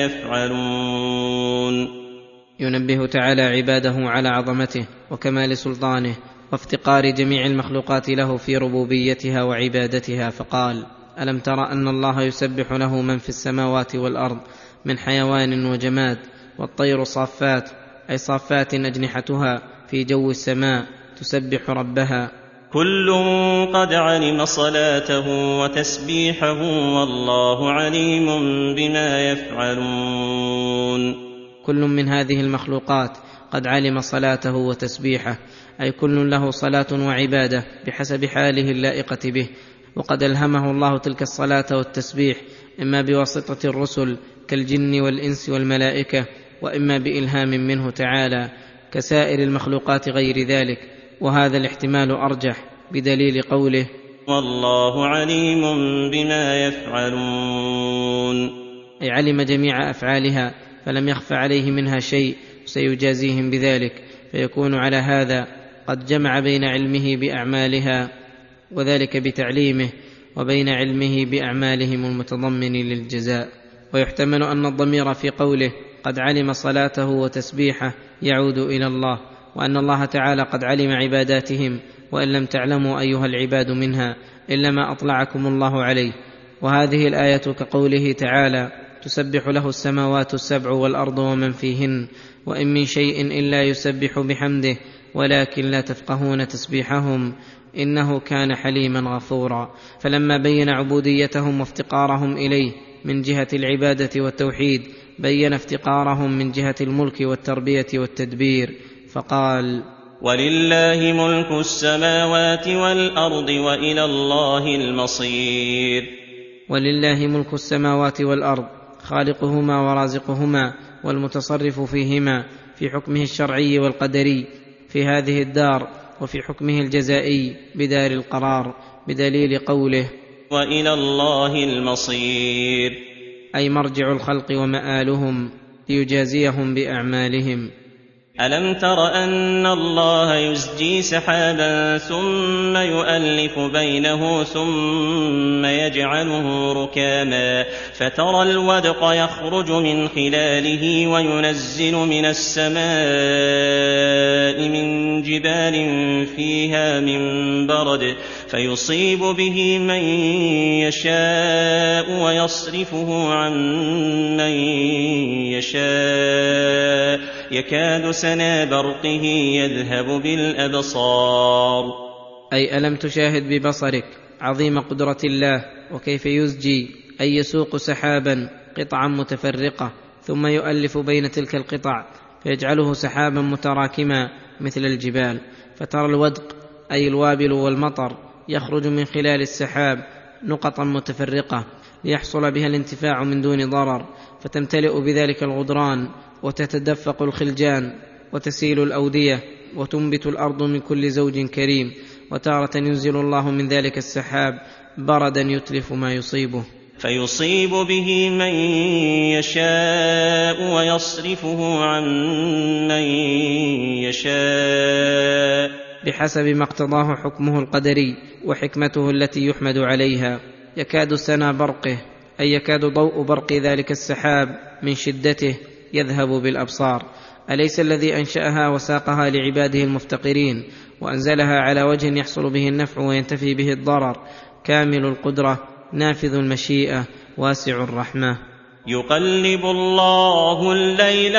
يفعلون. ينبه تعالى عباده على عظمته وكمال سلطانه وافتقار جميع المخلوقات له في ربوبيتها وعبادتها، فقال: ألم تر أن الله يسبح له من في السماوات والأرض من حيوان وجماد، والطير صافات أي صافات أجنحتها في جو السماء تسبح ربها، كل قد علم صلاته وتسبيحه والله عليم بما يفعلون. كل من هذه المخلوقات قد علم صلاته وتسبيحه، أي كل له صلاة وعبادة بحسب حاله اللائقة به، وقد ألهمه الله تلك الصلاة والتسبيح إما بواسطة الرسل كالجن والإنس والملائكة، وإما بإلهام منه تعالى كسائر المخلوقات غير ذلك، وهذا الاحتمال أرجح بدليل قوله: والله عليم بما يفعلون، أي علم جميع أفعالها فلم يخف عليه منها شيء، سيجازيهم بذلك، فيكون على هذا قد جمع بين علمه بأعمالها وذلك بتعليمه، وبين علمه بأعمالهم المتضمن للجزاء. ويحتمل أن الضمير في قوله قد علم صلاته وتسبيحه يعود إلى الله، وأن الله تعالى قد علم عباداتهم، وإن لم تعلموا أيها العباد منها إلا ما أطلعكم الله عليه. وهذه الآية كقوله تعالى: تسبح له السماوات السبع والأرض ومن فيهن وإن من شيء إلا يسبح بحمده ولكن لا تفقهون تسبيحهم إنه كان حليما غفورا. فلما بين عبوديتهم وافتقارهم إليه من جهة العبادة والتوحيد، بين افتقارهم من جهة الملك والتربية والتدبير، فقال: ولله ملك السماوات والأرض وإلى الله المصير. ولله ملك السماوات والأرض، خالقهما ورازقهما والمتصرف فيهما في حكمه الشرعي والقدري في هذه الدار، وفي حكمه الجزائي بدار القرار، بدليل قوله: وإلى الله المصير، أي مرجع الخلق ومآلهم ليجازيهم بأعمالهم. ألم تر أن الله يزجي سحابا ثم يؤلف بينه ثم يجعله ركاما فترى الودق يخرج من خلاله وينزل من السماء من جبال فيها من برد فيصيب به من يشاء ويصرفه عن من يشاء يكاد سنا برقه يذهب بالأبصار. أي ألم تشاهد ببصرك عظيم قدرة الله وكيف يزجي، أي يسوق سحابا قطعا متفرقة ثم يؤلف بين تلك القطع فيجعله سحابا متراكما مثل الجبال، فترى الودق أي الوابل والمطر يخرج من خلال السحاب نقطا متفرقة ليحصل بها الانتفاع من دون ضرر، فتمتلئ بذلك الغدران وتتدفق الخلجان وتسيل الأودية وتنبت الأرض من كل زوج كريم. وتارة ينزل الله من ذلك السحاب بردا يتلف ما يصيبه فيصيب به من يشاء ويصرفه عن من يشاء بحسب ما اقتضاه حكمه القدري وحكمته التي يحمد عليها. يكاد سنا برقه أي يكاد ضوء برق ذلك السحاب من شدته يذهب بالأبصار. أليس الذي أنشأها وساقها لعباده المفتقرين وأنزلها على وجه يحصل به النفع وينتفي به الضرر، كامل القدرة نافذ المشيئة واسع الرحمة. يقلب الله الليل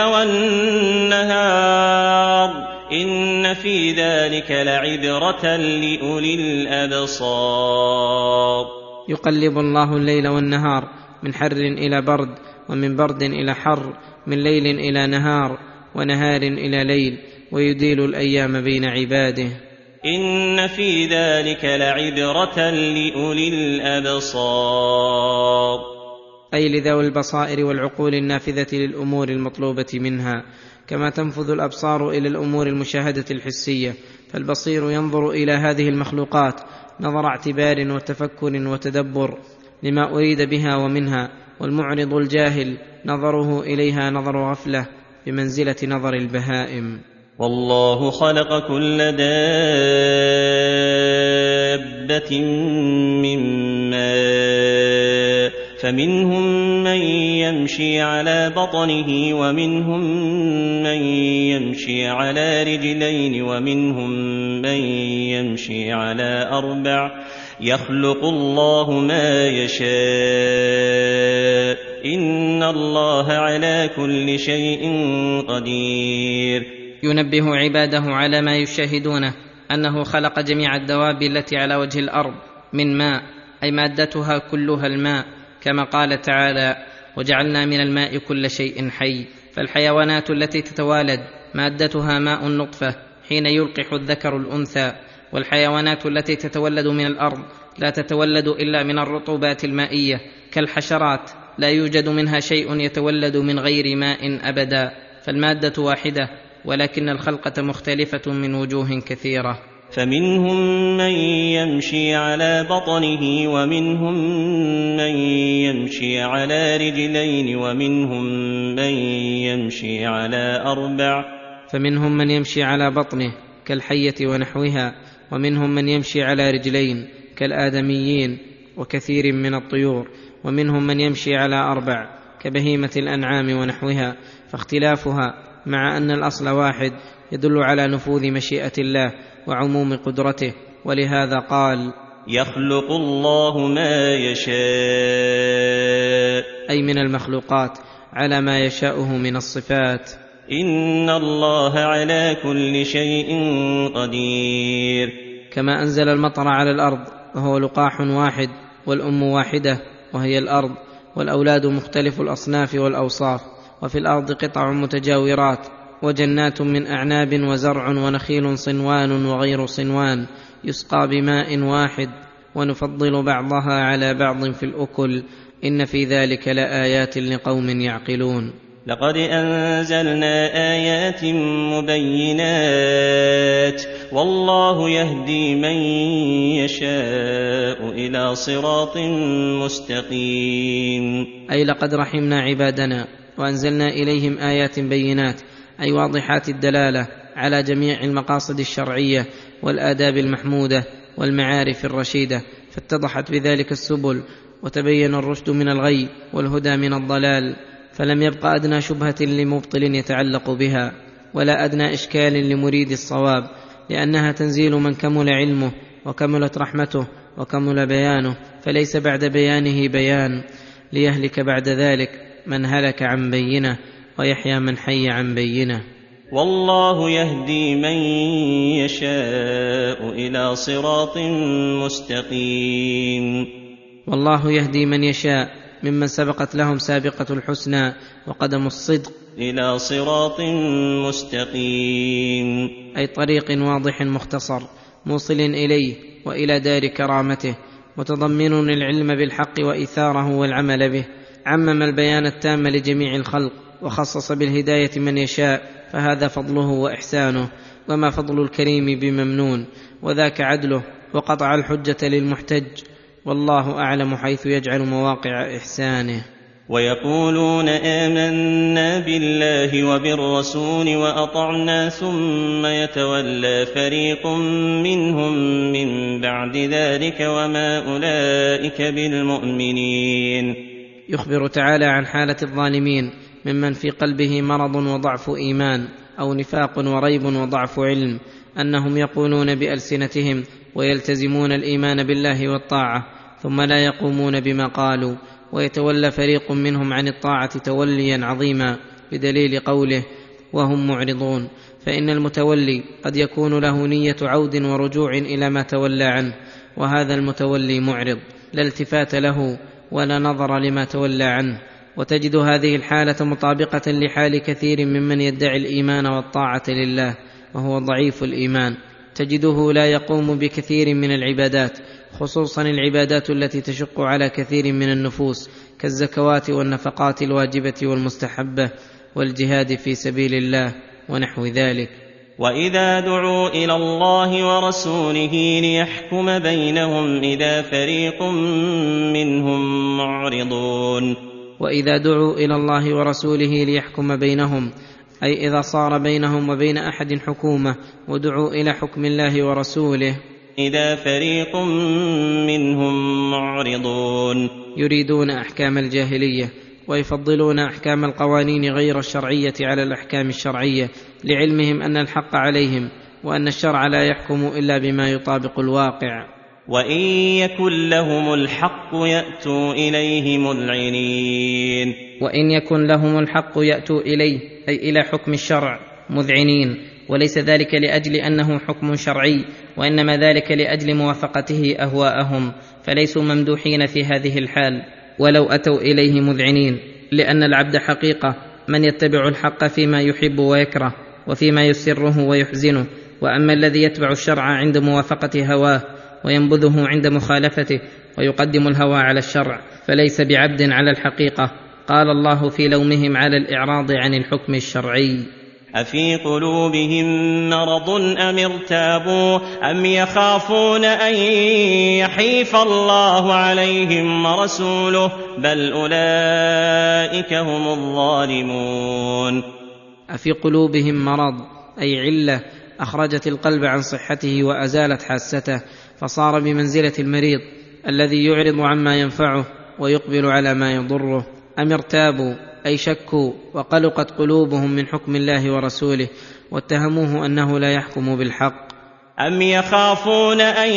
والنهار إن في ذلك لعبرة لأولي الأبصار. يقلب الله الليل والنهار من حر إلى برد، ومن برد إلى حر، من ليل إلى نهار، ونهار إلى ليل، ويديل الأيام بين عباده. إن في ذلك لعبرة لأولي الأبصار، أي لذوي البصائر والعقول النافذة للأمور المطلوبة منها، كما تنفذ الأبصار إلى الأمور المشاهدة الحسية، فالبصير ينظر إلى هذه المخلوقات نظر اعتبار وتفكر وتدبر، لما أريد بها ومنها، والمعرض الجاهل نظره إليها نظر غفلة بمنزلة نظر البهائم. والله خلق كل دابة من ماء فمنهم من يمشي على بطنه ومنهم من يمشي على رجلين ومنهم من يمشي على أربع يخلق الله ما يشاء إن الله على كل شيء قدير. ينبه عباده على ما يشاهدونه أنه خلق جميع الدواب التي على وجه الأرض من ماء، أي مادتها كلها الماء، كما قال تعالى: وجعلنا من الماء كل شيء حي. فالحيوانات التي تتوالد مادتها ماء النطفة حين يلقح الذكر الأنثى، والحيوانات التي تتولد من الأرض لا تتولد إلا من الرطوبات المائية، كالحشرات لا يوجد منها شيء يتولد من غير ماء أبدا، فالمادة واحدة ولكن الخلقة مختلفة من وجوه كثيرة. فمنهم من يمشي على بطنه ومنهم من يمشي على رجلين ومنهم من يمشي على أربع فمنهم من يمشي على بطنه كالحية ونحوها، ومنهم من يمشي على رجلين كالآدميين وكثير من الطيور، ومنهم من يمشي على أربع كبهيمة الأنعام ونحوها. فاختلافها مع أن الأصل واحد يدل على نفوذ مشيئة الله وعموم قدرته، ولهذا قال: يخلق الله ما يشاء، أي من المخلوقات على ما يشاءه من الصفات. إن الله على كل شيء قدير. كما أنزل المطر على الأرض وهو لقاح واحد والأم واحدة وهي الأرض، والأولاد مختلف الأصناف والأوصاف، وفي الأرض قطع متجاورات وجنات من أعناب وزرع ونخيل صنوان وغير صنوان يسقى بماء واحد، ونفضل بعضها على بعض في الأكل، إن في ذلك لآيات لقوم يعقلون. لقد أنزلنا آيات مبينات والله يهدي من يشاء إلى صراط مستقيم. أي لقد رحمنا عبادنا وأنزلنا إليهم آيات بينات، أي واضحات الدلالة على جميع المقاصد الشرعية والآداب المحمودة والمعارف الرشيدة، فاتضحت بذلك السبل وتبين الرشد من الغي والهدى من الضلال، فلم يبق أدنى شبهة لمبطل يتعلق بها ولا أدنى إشكال لمريد الصواب، لأنها تنزيل من كمل علمه وكملت رحمته وكمل بيانه، فليس بعد بيانه بيان، ليهلك بعد ذلك من هلك عن بينه ويحيى من حي عن بينه. والله يهدي من يشاء إلى صراط مستقيم. والله يهدي من يشاء ممن سبقت لهم سابقة الحسنى وقدم الصدق إلى صراط مستقيم، أي طريق واضح مختصر موصل إليه وإلى دار كرامته، متضمن العلم بالحق وإيثاره والعمل به. عمم البيان التام لجميع الخلق وخصص بالهداية من يشاء، فهذا فضله وإحسانه، وما فضل الكريم بممنون، وذاك عدله، وقطع الحجة للمحتج، والله أعلم حيث يجعل مواقع إحسانه. ويقولون آمنا بالله وبالرسول وأطعنا ثم يتولى فريق منهم من بعد ذلك وما أولئك بالمؤمنين. يخبر تعالى عن حالة الظالمين ممن في قلبه مرض وضعف إيمان أو نفاق وريب وضعف علم، أنهم يقولون بألسنتهم ويلتزمون الإيمان بالله والطاعة ثم لا يقومون بما قالوا، ويتولى فريق منهم عن الطاعة توليا عظيما بدليل قوله وهم معرضون، فإن المتولي قد يكون له نية عود ورجوع إلى ما تولى عنه، وهذا المتولي معرض لا التفات له ولا نظر لما تولى عنه. وتجد هذه الحالة مطابقة لحال كثير ممن يدعي الإيمان والطاعة لله وهو ضعيف الإيمان، تجده لا يقوم بكثير من العبادات، خصوصا العبادات التي تشق على كثير من النفوس كالزكوات والنفقات الواجبة والمستحبة والجهاد في سبيل الله ونحو ذلك. وإذا دعوا إلى الله ورسوله ليحكم بينهم إذا فريق منهم معرضون. وإذا دعوا إلى الله ورسوله ليحكم بينهم، أي إذا صار بينهم وبين أحد حكومة ودعوا إلى حكم الله ورسوله، إذا فريق منهم معرضون، يريدون أحكام الجاهلية ويفضلون أحكام القوانين غير الشرعية على الأحكام الشرعية، لعلمهم أن الحق عليهم وأن الشرع لا يحكم إلا بما يطابق الواقع. وإن يكن لهم الحق يأتوا إليه مذعنين. وإن يكن لهم الحق يأتوا إليه، أي إلى حكم الشرع، مذعنين، وليس ذلك لأجل أنه حكم شرعي، وإنما ذلك لأجل موافقته أهواءهم، فليسوا ممدوحين في هذه الحال ولو أتوا إليه مذعنين، لأن العبد حقيقة من يتبع الحق فيما يحب ويكره وفيما يسره ويحزنه، وأما الذي يتبع الشرع عند موافقة هواه وينبذه عند مخالفته ويقدم الهوى على الشرع فليس بعبد على الحقيقة. قال الله في لومهم على الإعراض عن الحكم الشرعي: أفي قلوبهم مرض أم ارتابوا أم يخافون أن يحيف الله عليهم ورسوله بل أولئك هم الظالمون. أفي قلوبهم مرض، أي علة أخرجت القلب عن صحته وأزالت حاسته، فصار بمنزلة المريض الذي يعرض عما ينفعه ويقبل على ما يضره. أم ارتابوا، أي شكوا وقلقت قلوبهم من حكم الله ورسوله واتهموه أنه لا يحكم بالحق. أم يخافون أن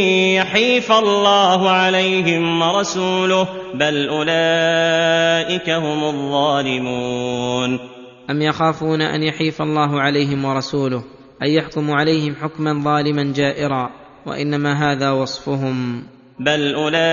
يحيف الله عليهم ورسوله بل أولئك هم الظالمون. أم يخافون أن يحيف الله عليهم ورسوله، أي يحكم عليهم حكما ظالما جائرا، وإنما هذا وصفهم. بل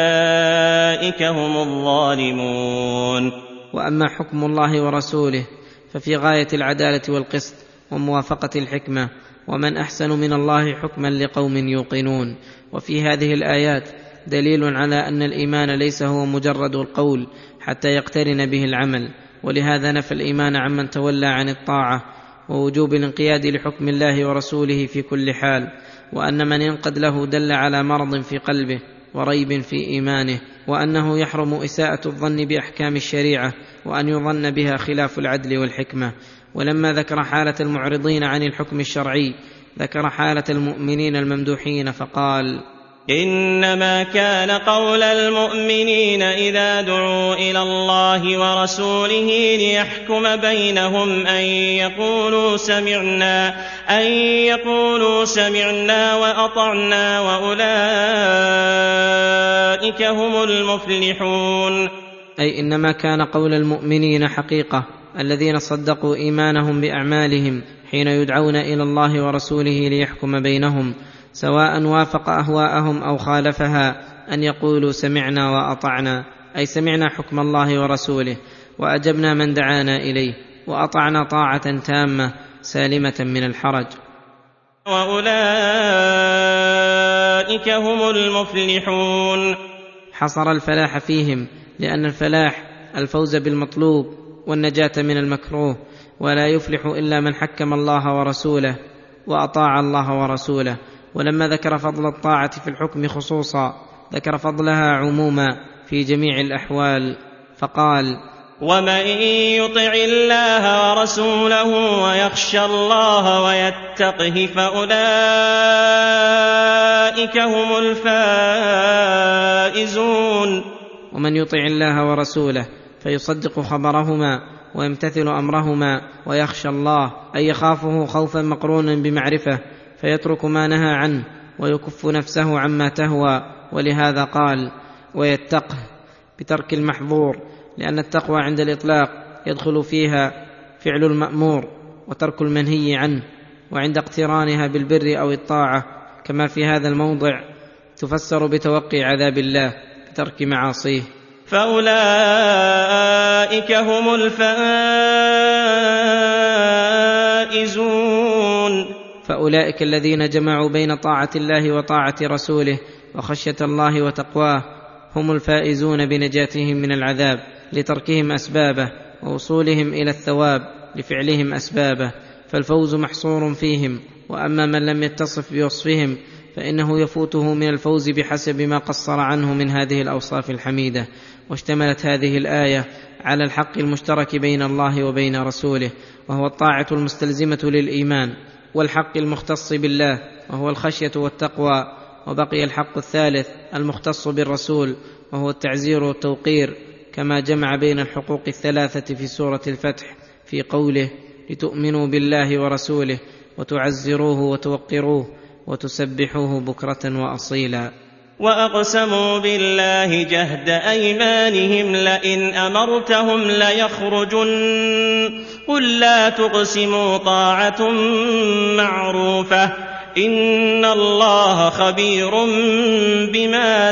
أولئك هم الظالمون. وأما حكم الله ورسوله ففي غاية العدالة والقسط وموافقة الحكمة، ومن أحسن من الله حكما لقوم يوقنون. وفي هذه الآيات دليل على أن الإيمان ليس هو مجرد القول حتى يقترن به العمل، ولهذا نفى الإيمان عمن تولى عن الطاعة ووجوب الانقياد لحكم الله ورسوله في كل حال، وأن من ينقد له دل على مرض في قلبه وريب في إيمانه، وأنه يحرم إساءة الظن بأحكام الشريعة وأن يظن بها خلاف العدل والحكمة. ولما ذكر حالة المعرضين عن الحكم الشرعي ذكر حالة المؤمنين الممدوحين فقال: إنما كان قول المؤمنين إذا دعوا إلى الله ورسوله ليحكم بينهم أن يقولوا سمعنا أن يقولوا سمعنا وأطعنا وأولئك هم المفلحون. أي إنما كان قول المؤمنين حقيقة الذين صدقوا إيمانهم بأعمالهم حين يدعون إلى الله ورسوله ليحكم بينهم، سواء وافق أهواءهم أو خالفها، أن يقولوا سمعنا وأطعنا، أي سمعنا حكم الله ورسوله وأجبنا من دعانا إليه وأطعنا طاعة تامة سالمة من الحرج. وأولئك هم المفلحون. حصر الفلاح فيهم، لأن الفلاح الفوز بالمطلوب والنجاة من المكروه، ولا يفلح إلا من حكم الله ورسوله وأطاع الله ورسوله. ولما ذكر فضل الطاعة في الحكم خصوصا ذكر فضلها عموما في جميع الأحوال فقال: ومن يطع الله ورسوله ويخشى الله ويتقه فأولئك هم الفائزون. ومن يطع الله ورسوله فيصدق خبرهما ويمتثل أمرهما ويخشى الله، أي يخافه خوفا مقرونا بمعرفة، فيترك ما نهى عنه ويكف نفسه عما تهوى. ولهذا قال: ويتقه بترك المحظور، لأن التقوى عند الإطلاق يدخل فيها فعل المأمور وترك المنهي عنه، وعند اقترانها بالبر أو الطاعة كما في هذا الموضع تفسر بتوقي عذاب الله بترك معاصيه. فأولئك هم الفائزون. فأولئك الذين جمعوا بين طاعة الله وطاعة رسوله وخشية الله وتقواه هم الفائزون بنجاتهم من العذاب لتركهم أسبابه، ووصولهم إلى الثواب لفعلهم أسبابه، فالفوز محصور فيهم، واما من لم يتصف بوصفهم فانه يفوته من الفوز بحسب ما قصر عنه من هذه الاوصاف الحميده. واشتملت هذه الايه على الحق المشترك بين الله وبين رسوله، وهو الطاعه المستلزمه للايمان، والحق المختص بالله وهو الخشيه والتقوى. وبقي الحق الثالث المختص بالرسول، وهو التعزير والتوقير، كما جمع بين الحقوق الثلاثه في سوره الفتح في قوله: لتؤمنوا بالله ورسوله وتعزروه وتوقروه وتسبحوه بكرة وأصيلا. وأقسموا بالله جهد أيمانهم لئن أمرتهم ليخرجن قل لا تقسموا طاعة معروفة إن الله خبير بما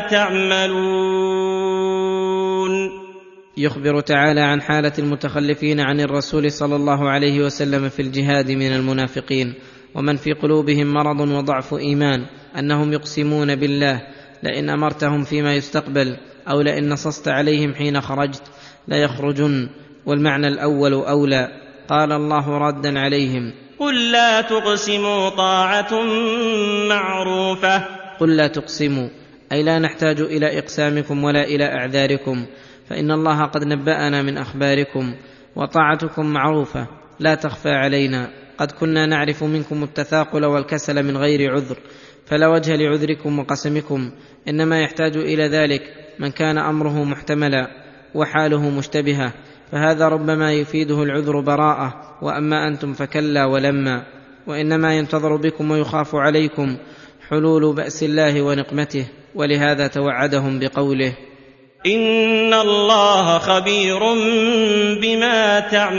تعملون. يخبر تعالى عن حالة المتخلفين عن الرسول صلى الله عليه وسلم في الجهاد من المنافقين ومن في قلوبهم مرض وضعف إيمان، أنهم يقسمون بالله لئن أمرتهم فيما يستقبل أو لئن نصصت عليهم حين خرجت لا يخرجن، والمعنى الأول أولى. قال الله ردا عليهم: قل لا تقسموا طاعة معروفة. قل لا تقسموا أي لا نحتاج إلى إقسامكم ولا إلى أعذاركم، فإن الله قد نبأنا من أخباركم، وطاعتكم معروفة لا تخفى علينا. قد كنا نعرف منكم التثاقل والكسل من غير عذر، فلا وجه لعذركم وقسمكم، إنما يحتاج إلى ذلك من كان أمره محتملا وحاله مشتبهة، فهذا ربما يفيده العذر براءة، وأما أنتم فكلا ولما. وإنما ينتظر بكم ويخاف عليكم حلول بأس الله ونقمته، ولهذا توعدهم بقوله: إن الله خبير بما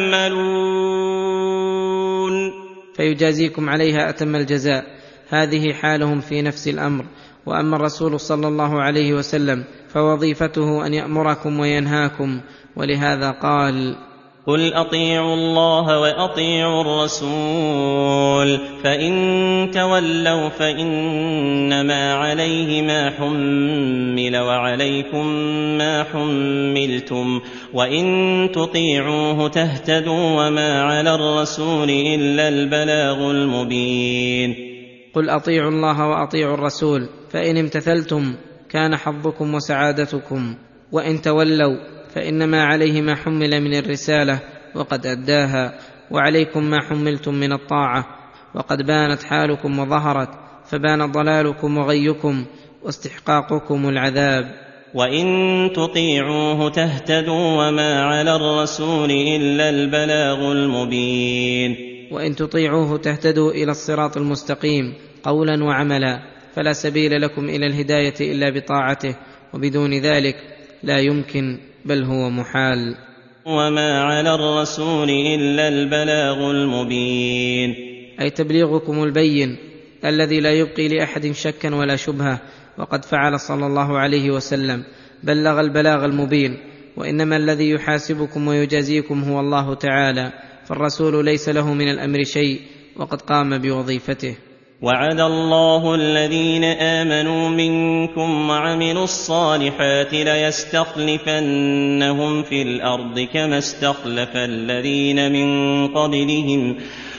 تعملون، فيجازيكم عليها أتم الجزاء. هذه حالهم في نفس الأمر. وأما الرسول صلى الله عليه وسلم فوظيفته أن يأمركم وينهاكم، ولهذا قال: قل أطيعوا الله وأطيعوا الرسول فإن تولوا فإنما عليه ما حمل وعليكم ما حملتم وإن تطيعوه تهتدوا وما على الرسول إلا البلاغ المبين. قل أطيعوا الله وأطيعوا الرسول فإن امتثلتم كان حظكم وسعادتكم، وإن تولوا فإنما عليه ما حمل من الرسالة وقد أداها، وعليكم ما حملتم من الطاعة وقد بانت حالكم وظهرت، فبان ضلالكم وغيكم واستحقاقكم العذاب. وإن تطيعوه تهتدوا وما على الرسول إلا البلاغ المبين. وإن تطيعوه تهتدوا إلى الصراط المستقيم قولا وعملا، فلا سبيل لكم إلى الهداية إلا بطاعته، وبدون ذلك لا يمكن بل هو محال. وما على الرسول إلا البلاغ المبين، أي تبليغكم البين الذي لا يبقي لأحد شكا ولا شبهة، وقد فعل صلى الله عليه وسلم، بلغ البلاغ المبين. وإنما الذي يحاسبكم ويجازيكم هو الله تعالى، فالرسول ليس له من الأمر شيء وقد قام بوظيفته. وعد الله الذين آمنوا منكم وعملوا الصالحات ليستخلفنهم في الأرض كما استخلف الذين من قبلهم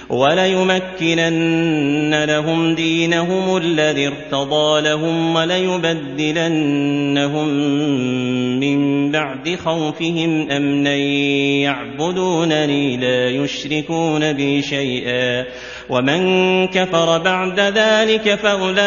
وليمكنن لهم دينهم الذي ارتضى لهم وليبدلنهم من بعد خوفهم أمنا يعبدونني لا يشركون بي شيئا ومن كفر بعد ذلك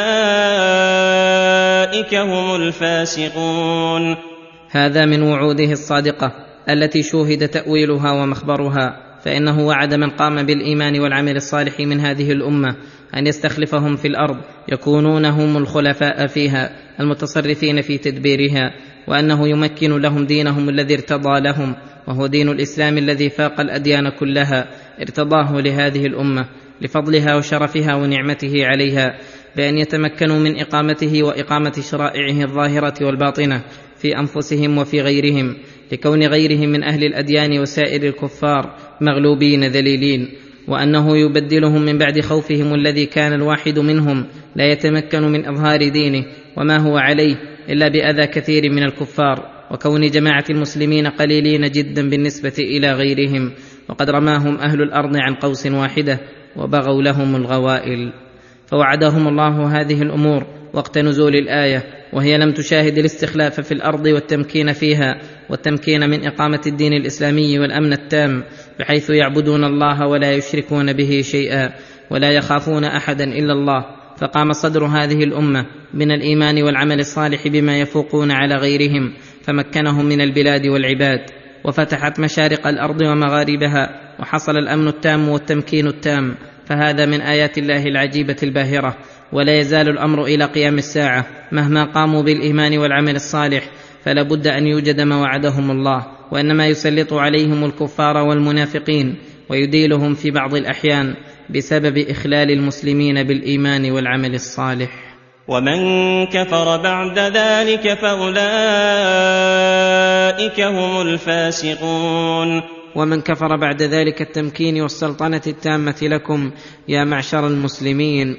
فأولئك هم الفاسقون. هذا من وعوده الصادقة التي شوهد تأويلها ومخبرها، فإنه وعد من قام بالإيمان والعمل الصالح من هذه الأمة أن يستخلفهم في الأرض يكونون هم الخلفاء فيها المتصرفين في تدبيرها، وأنه يمكن لهم دينهم الذي ارتضى لهم، وهو دين الإسلام الذي فاق الأديان كلها، ارتضاه لهذه الأمة لفضلها وشرفها ونعمته عليها، بأن يتمكنوا من إقامته وإقامة شرائعه الظاهرة والباطنة في أنفسهم وفي غيرهم، لكون غيرهم من أهل الأديان وسائر الكفار مغلوبين ذليلين، وأنه يبدلهم من بعد خوفهم الذي كان الواحد منهم لا يتمكن من إظهار دينه وما هو عليه إلا بأذى كثير من الكفار، وكون جماعة المسلمين قليلين جدا بالنسبة إلى غيرهم، وقد رماهم أهل الأرض عن قوس واحدة وبغوا لهم الغوائل. فوعدهم الله هذه الأمور وقت نزول الآية، وهي لم تشاهد الاستخلاف في الأرض والتمكين فيها، والتمكين من إقامة الدين الإسلامي والأمن التام، بحيث يعبدون الله ولا يشركون به شيئا ولا يخافون أحدا إلا الله. فقام صدر هذه الأمة من الإيمان والعمل الصالح بما يفوقون على غيرهم، فمكنهم من البلاد والعباد، وفتحت مشارق الأرض ومغاربها، وحصل الأمن التام والتمكين التام. فهذا من آيات الله العجيبة الباهرة، ولا يزال الأمر إلى قيام الساعة مهما قاموا بالإيمان والعمل الصالح، فلا بد أن يوجد ما وعدهم الله، وإنما يسلط عليهم الكفار والمنافقين ويديلهم في بعض الأحيان بسبب إخلال المسلمين بالإيمان والعمل الصالح. ومن كفر بعد ذلك فأولئك هم الفاسقون. ومن كفر بعد ذلك التمكين والسلطنة التامة لكم يا معشر المسلمين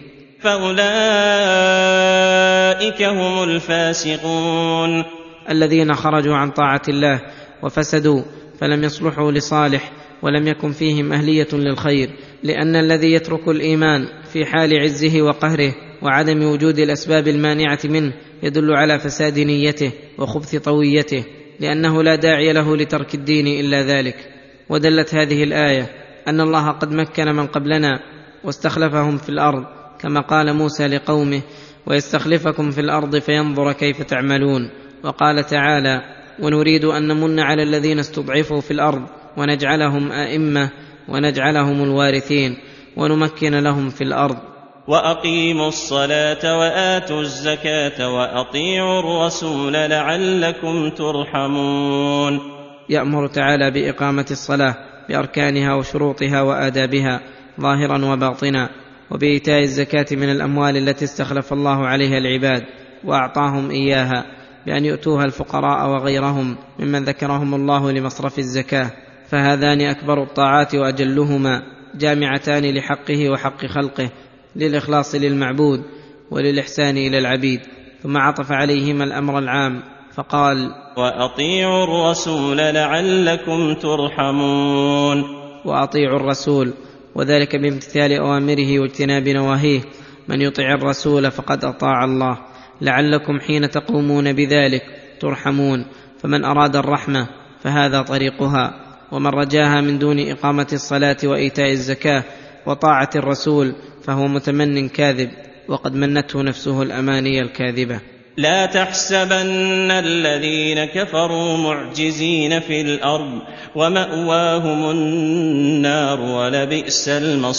فأولئك هم الفاسقون، الذين خرجوا عن طاعة الله وفسدوا، فلم يصلحوا لصالح، ولم يكن فيهم أهلية للخير. لأن الذي يترك الإيمان في حال عزه وقهره وعدم وجود الأسباب المانعة منه يدل على فساد نيته وخبث طويته، لأنه لا داعي له لترك الدين إلا ذلك. ودلت هذه الآية أن الله قد مكن من قبلنا واستخلفهم في الأرض، كما قال موسى لقومه: ويستخلفكم في الأرض فينظر كيف تعملون. وقال تعالى: ونريد أن نمن على الذين استضعفوا في الأرض ونجعلهم أئمة ونجعلهم الوارثين ونمكن لهم في الأرض. وأقيموا الصلاة وآتوا الزكاة وأطيعوا الرسول لعلكم ترحمون. يأمر تعالى بإقامة الصلاة بأركانها وشروطها وآدابها ظاهرا وباطنا، وبإيتاء الزكاة من الأموال التي استخلف الله عليها العباد وأعطاهم إياها، بأن يؤتوها الفقراء وغيرهم ممن ذكرهم الله لمصرف الزكاة. فهذان أكبر الطاعات وأجلهما، جامعتان لحقه وحق خلقه، للإخلاص للمعبود وللإحسان إلى العبيد. ثم عطف عليهما الأمر العام فقال: وأطيعوا الرسول لعلكم ترحمون. وأطيعوا الرسول، وذلك بامتثال أوامره واجتناب نواهيه. من يطع الرسول فقد أطاع الله، لعلكم حين تقومون بذلك ترحمون. فمن أراد الرحمة فهذا طريقها، ومن رجاها من دون إقامة الصلاة وإيتاء الزكاة وطاعة الرسول فهو متمن كاذب، وقد منته نفسه الأماني الكاذبة. لا تحسبن الذين كفروا معجزين في الأرض ومأواهم النار ولبئس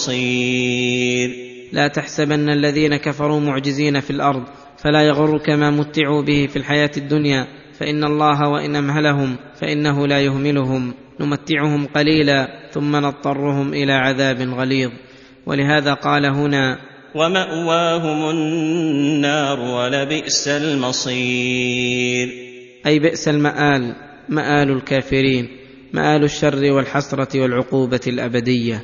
المصير. لا تحسبن الذين كفروا معجزين في الأرض، فلا يغرك ما متعوا به في الحياة الدنيا، فإن الله وإن أمهلهم فإنه لا يهملهم، نمتعهم قليلا ثم نضطرهم إلى عذاب غليظ. ولهذا قال هنا: ومأواهم النار ولبئس المصير، أي بئس المآل، مآل الكافرين، مآل الشر والحسرة والعقوبة الأبدية.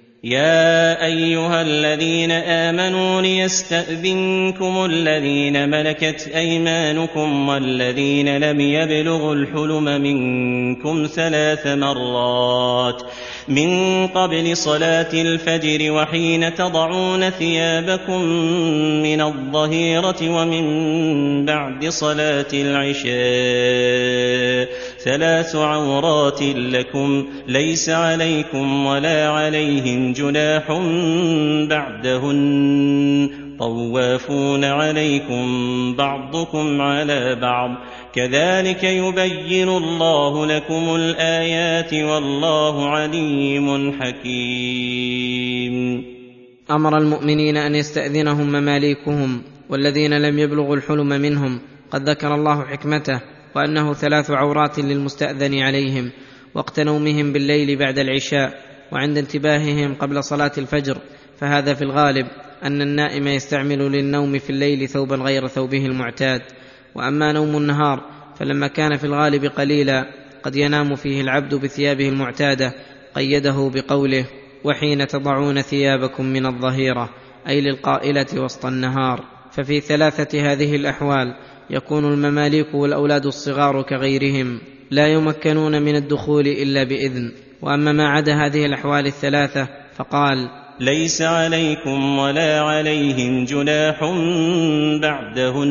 يا أيها الذين آمنوا ليستأذنكم الذين ملكت أيمانكم والذين لم يبلغوا الحلم منكم ثلاث مرات من قبل صلاة الفجر وحين تضعون ثيابكم من الظهيرة ومن بعد صلاة العشاء، ثلاث عورات لكم ليس عليكم ولا عليهم جناح بعدهن، طوافون عليكم بعضكم على بعض، كذلك يبين الله لكم الآيات والله عليم حكيم. أمر المؤمنين أن يستأذنهم مماليكهم والذين لم يبلغوا الحلم منهم، قد ذكر الله حكمته وأنه ثلاث عورات للمستأذن عليهم وقت نومهم بالليل بعد العشاء وعند انتباههم قبل صلاة الفجر. فهذا في الغالب أن النائم يستعمل للنوم في الليل ثوبا غير ثوبه المعتاد. وأما نوم النهار فلما كان في الغالب قليلا قد ينام فيه العبد بثيابه المعتادة، قيده بقوله: وحين تضعون ثيابكم من الظهيرة، أي للقائلة وسط النهار. ففي ثلاثة هذه الأحوال يكون المماليك والأولاد الصغار كغيرهم لا يمكنون من الدخول إلا بإذن. وأما ما عدا هذه الأحوال الثلاثة فقال: ليس عليكم ولا عليهم جناح بعدهن،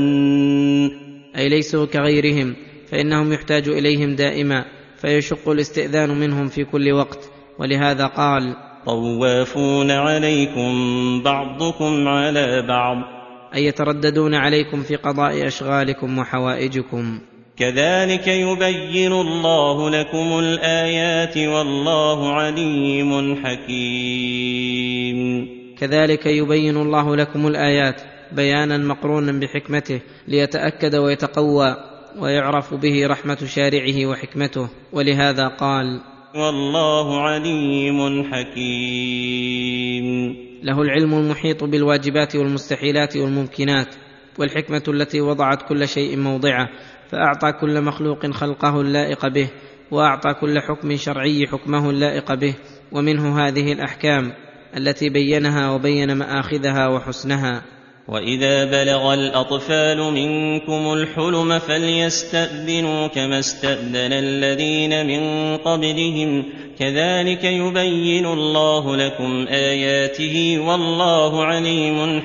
أي ليسوا كغيرهم، فإنهم يحتاج إليهم دائما، فيشق الاستئذان منهم في كل وقت. ولهذا قال: طوافون عليكم بعضكم على بعض، أي يترددون عليكم في قضاء أشغالكم وحوائجكم. كذلك يبين الله لكم الآيات والله عليم حكيم. كذلك يبين الله لكم الآيات بيانا مقرونا بحكمته، ليتأكد ويتقوى ويعرف به رحمة شارعه وحكمته. ولهذا قال: والله عليم حكيم. له العلم المحيط بالواجبات والمستحيلات والممكنات، والحكمة التي وضعت كل شيء موضعه، فأعطى كل مخلوق خلقه اللائق به، وأعطى كل حكم شرعي حكمه اللائق به. ومنه هذه الأحكام التي بينها وبين مآخذها وحسنها. وإذا بلغ الأطفال منكم الحلم فليستأذنوا كما استأذن الذين من قبلهم، كذلك يبين الله لكم آياته والله عليم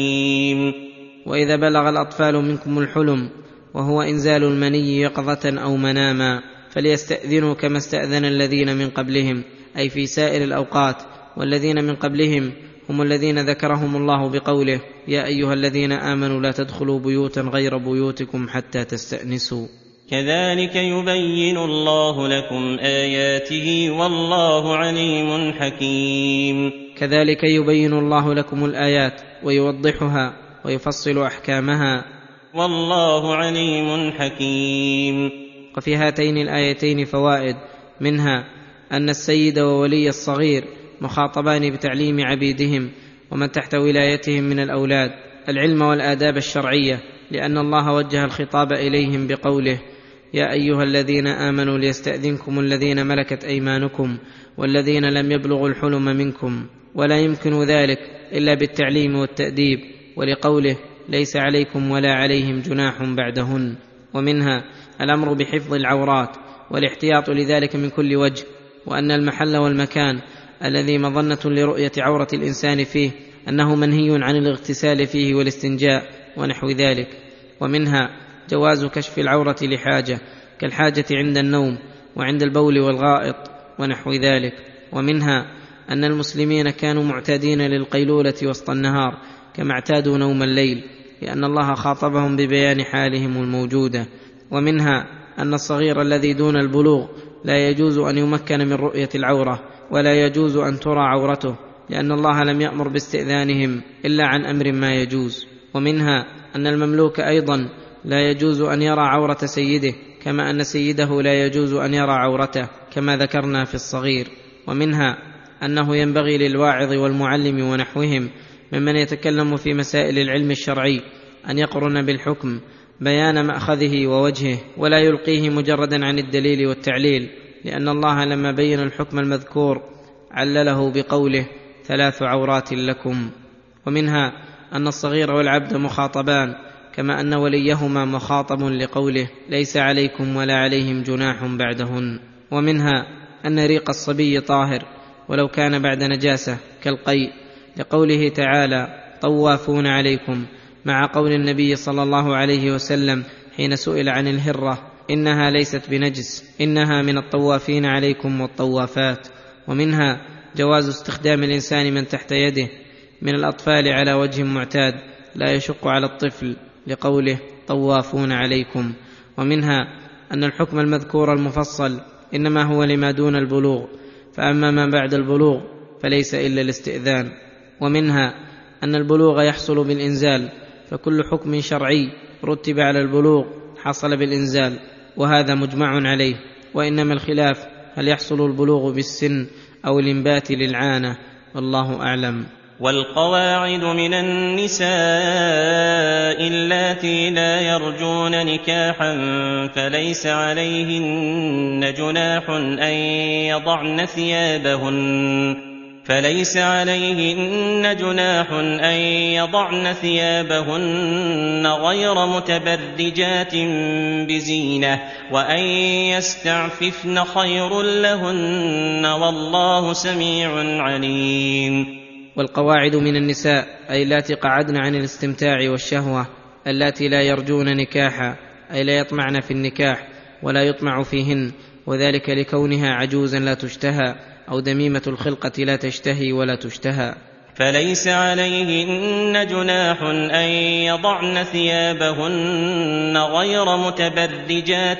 حكيم. وإذا بلغ الأطفال منكم الحلم، وهو إنزال المني يقظة أو مناما، فليستأذنوا كما استأذن الذين من قبلهم، أي في سائر الأوقات. والذين من قبلهم هم الذين ذكرهم الله بقوله: يا أيها الذين آمنوا لا تدخلوا بيوتا غير بيوتكم حتى تستأنسوا. كذلك يبين الله لكم آياته والله عليم حكيم. كذلك يبين الله لكم الآيات ويوضحها ويفصل أحكامها، والله عليم حكيم. وفي هاتين الآيتين فوائد، منها أن السيد وولي الصغير مخاطبان بتعليم عبيدهم ومن تحت ولايتهم من الأولاد العلم والآداب الشرعية، لأن الله وجه الخطاب إليهم بقوله: يا أيها الذين آمنوا ليستأذنكم الذين ملكت أيمانكم والذين لم يبلغوا الحلم منكم. ولا يمكن ذلك إلا بالتعليم والتأديب، ولقوله: ليس عليكم ولا عليهم جناح بعدهن. ومنها الأمر بحفظ العورات والاحتياط لذلك من كل وجه، وأن المحل والمكان الذي مظنة لرؤية عورة الإنسان فيه أنه منهي عن الاغتسال فيه والاستنجاء ونحو ذلك. ومنها جواز كشف العورة لحاجة، كالحاجة عند النوم وعند البول والغائط ونحو ذلك. ومنها أن المسلمين كانوا معتادين للقيلولة وسط النهار كما اعتادوا نوم الليل، لأن الله خاطبهم ببيان حالهم الموجودة. ومنها أن الصغير الذي دون البلوغ لا يجوز أن يمكن من رؤية العورة، ولا يجوز أن ترى عورته، لأن الله لم يأمر باستئذانهم إلا عن أمر ما يجوز. ومنها أن المملوك أيضا لا يجوز أن يرى عورة سيده، كما أن سيده لا يجوز أن يرى عورته، كما ذكرنا في الصغير. ومنها أنه ينبغي للواعظ والمعلم ونحوهم ممن يتكلم في مسائل العلم الشرعي أن يقرن بالحكم بيان مأخذه ووجهه، ولا يلقيه مجردا عن الدليل والتعليل، لأن الله لما بين الحكم المذكور علله بقوله: ثلاث عورات لكم. ومنها أن الصغير والعبد مخاطبان، كما أن وليهما مخاطب لقوله: ليس عليكم ولا عليهم جناح بعدهن. ومنها أن ريق الصبي طاهر ولو كان بعد نجاسة كالقيء، لقوله تعالى: طوافون عليكم، مع قول النبي صلى الله عليه وسلم حين سئل عن الهرة: إنها ليست بنجس، إنها من الطوافين عليكم والطوافات. ومنها جواز استخدام الإنسان من تحت يده من الأطفال على وجه معتاد لا يشق على الطفل، لقوله: طوافون عليكم. ومنها أن الحكم المذكور المفصل إنما هو لما دون البلوغ، فأما ما بعد البلوغ فليس إلا الاستئذان. ومنها أن البلوغ يحصل بالإنزال، فكل حكم شرعي رتب على البلوغ حصل بالإنزال، وهذا مجمع عليه. وإنما الخلاف هل يحصل البلوغ بالسن أو الإنبات للعانة، والله أعلم. والقواعد من النساء اللاتي لا يرجون نكاحا فليس عليهن جناح أن يضعن ثيابهن فليس عليهن جناح أن يضعن ثيابهن غير متبرجات بزينة، وأن يستعففن خير لهن، والله سميع عليم. والقواعد من النساء أي اللاتي قعدن عن الاستمتاع والشهوة، اللاتي لا يرجون نكاحا أي لا يطمعن في النكاح ولا يطمع فيهن، وذلك لكونها عجوزا لا تشتهى، أو دميمة الخلقة لا تشتهي ولا تشتهى. فليس عليهن جناح أن يضعن ثيابهن غير متبرجات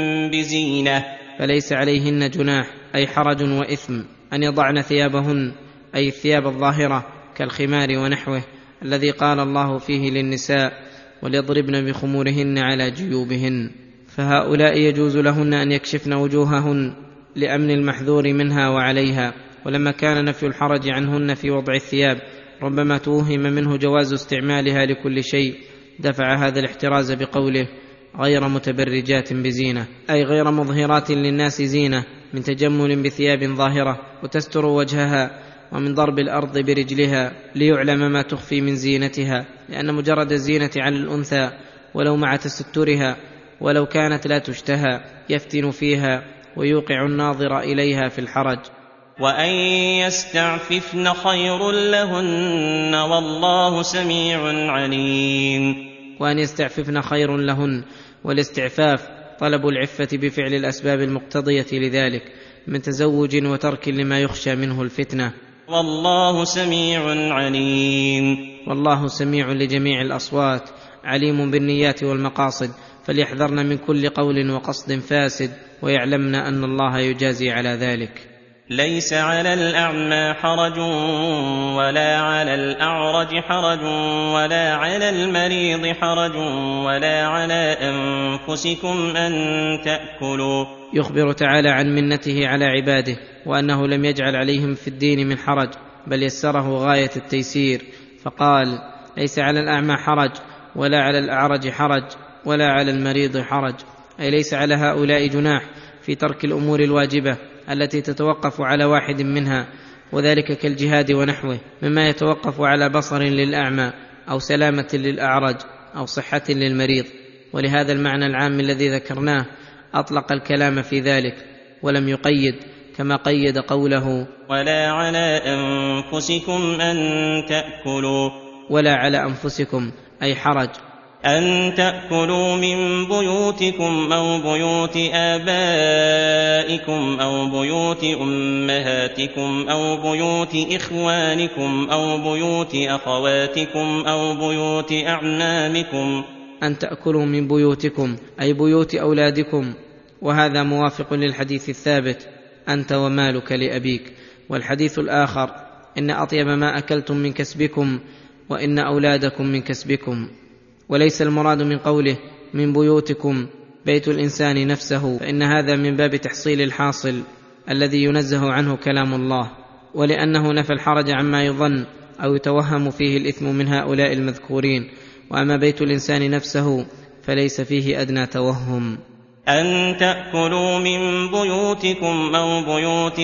بزينة. فليس عليهن جناح أي حرج وإثم أن يضعن ثيابهن أي الثياب الظاهرة كالخمار ونحوه الذي قال الله فيه للنساء وليضربن بخمورهن على جيوبهن، فهؤلاء يجوز لهن أن يكشفن وجوههن لأمن المحذور منها وعليها. ولما كان نفي الحرج عنهن في وضع الثياب ربما توهم منه جواز استعمالها لكل شيء، دفع هذا الاحتراز بقوله غير متبرجات بزينة أي غير مظهرات للناس زينة من تجمل بثياب ظاهرة وتستر وجهها، ومن ضرب الأرض برجلها ليعلم ما تخفي من زينتها، لأن مجرد الزينة على الأنثى ولو مع تسترها ولو كانت لا تشتهى يفتن فيها ويوقع الناظر إليها في الحرج. وأن يستعففن خير لهن والله سميع عليم. وأن يستعففن خير لهن، والاستعفاف طلب العفة بفعل الأسباب المقتضية لذلك من تزوج وترك لما يخشى منه الفتنة. والله سميع عليم. والله سميع لجميع الأصوات عليم بالنيات والمقاصد، فليحذرن من كل قول وقصد فاسد ويعلمن أن الله يجازي على ذلك. ليس على الأعمى حرج ولا على الأعرج حرج ولا على المريض حرج ولا على أنفسكم أن تأكلوا. يخبر تعالى عن منته على عباده وأنه لم يجعل عليهم في الدين من حرج، بل يسره غاية التيسير، فقال ليس على الأعمى حرج ولا على الأعرج حرج ولا على المريض حرج، أي ليس على هؤلاء جناح في ترك الأمور الواجبة التي تتوقف على واحد منها، وذلك كالجهاد ونحوه مما يتوقف على بصر للأعمى أو سلامة للأعرج أو صحة للمريض. ولهذا المعنى العام الذي ذكرناه أطلق الكلام في ذلك ولم يقيد، كما قيد قوله ولا على أنفسكم أن تأكلوا. ولا على أنفسكم أي حرج أن تأكلوا من بيوتكم أو بيوت آبائكم أو بيوت أمهاتكم أو بيوت إخوانكم أو بيوت أخواتكم أو بيوت أعمامكم. أن تأكلوا من بيوتكم أي بيوت أولادكم، وهذا موافق للحديث الثابت أنت ومالك لأبيك. والحديث الآخر إن أطيب ما أكلتم من كسبكم وإن أولادكم من كسبكم. وليس المراد من قوله من بيوتكم بيت الإنسان نفسه، فإن هذا من باب تحصيل الحاصل الذي ينزه عنه كلام الله، ولأنه نفى الحرج عما يظن أو يتوهم فيه الإثم من هؤلاء المذكورين. وأما بيت الإنسان نفسه فليس فيه أدنى توهم. أن تأكلوا من بيوتكم أو بيوت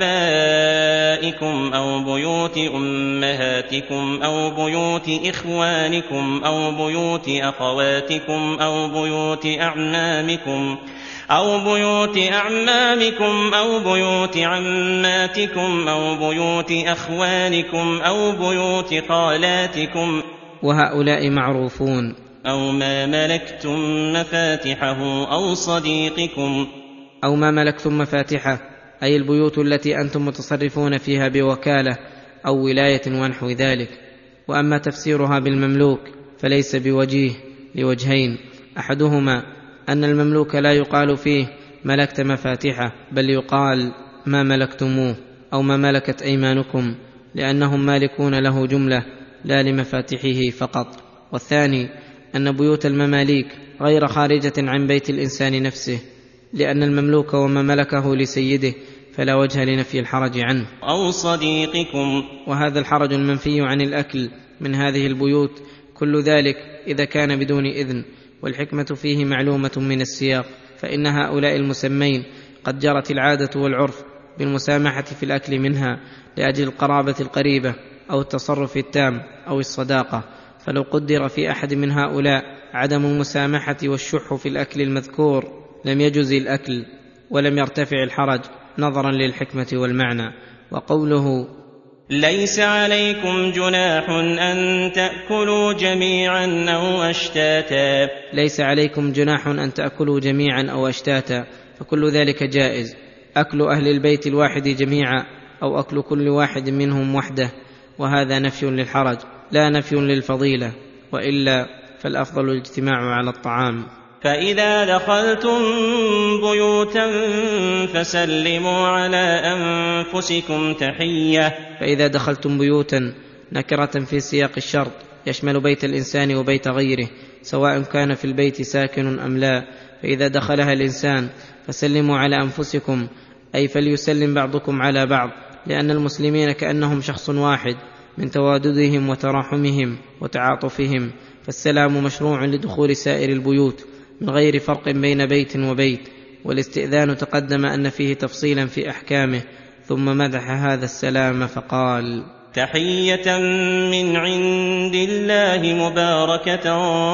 آبائكم أو بيوت أمهاتكم أو بيوت إخوانكم أو بيوت أخواتكم أو بيوت أعمامكم أو بيوت أعمامكم أو بيوت عماتكم أو بيوت أخوانكم أو بيوت خالاتكم، وهؤلاء معروفون. أو ما ملكتم مفاتحه أو صديقكم. أو ما ملكتم مفاتحه أي البيوت التي أنتم متصرفون فيها بوكالة أو ولاية ونحو ذلك. وأما تفسيرها بالمملوك فليس بوجيه لوجهين، أحدهما أن المملوك لا يقال فيه ملكت مفاتحه، بل يقال ما ملكتموه أو ما ملكت أيمانكم، لأنهم مالكون له جملة لا لمفاتحه فقط. والثاني أن بيوت المماليك غير خارجة عن بيت الإنسان نفسه، لأن المملوك وما ملكه لسيده فلا وجه لنفي الحرج عنه. أو صديقكم. وهذا الحرج المنفي عن الأكل من هذه البيوت كل ذلك إذا كان بدون إذن، والحكمة فيه معلومة من السياق، فإن هؤلاء المسمين قد جرت العادة والعرف بالمسامحة في الأكل منها لأجل القرابة القريبة أو التصرف التام أو الصداقة، فلو قدر في أحد من هؤلاء عدم المسامحة والشح في الأكل المذكور لم يجز الأكل ولم يرتفع الحرج نظرا للحكمة والمعنى. وقوله ليس عليكم جناح أن تأكلوا جميعا أو أشتاتا ليس عليكم جناح أن تأكلوا جميعا أو أشتاتا، فكل ذلك جائز، أكل أهل البيت الواحد جميعا أو أكل كل واحد منهم وحده، وهذا نفي للحرج لا نفي للفضيلة، وإلا فالأفضل الاجتماع على الطعام. فإذا دخلتم بيوتا فسلموا على أنفسكم تحية. فإذا دخلتم بيوتا نكرة في سياق الشرط يشمل بيت الإنسان وبيت غيره سواء كان في البيت ساكن أم لا، فإذا دخلها الإنسان فسلموا على أنفسكم، أي فليسلم بعضكم على بعض، لأن المسلمين كأنهم شخص واحد من تواددهم وتراحمهم وتعاطفهم، فالسلام مشروع لدخول سائر البيوت من غير فرق بين بيت وبيت. والاستئذان تقدم أن فيه تفصيلا في أحكامه، ثم مدح هذا السلام فقال: تحية من عند الله مباركة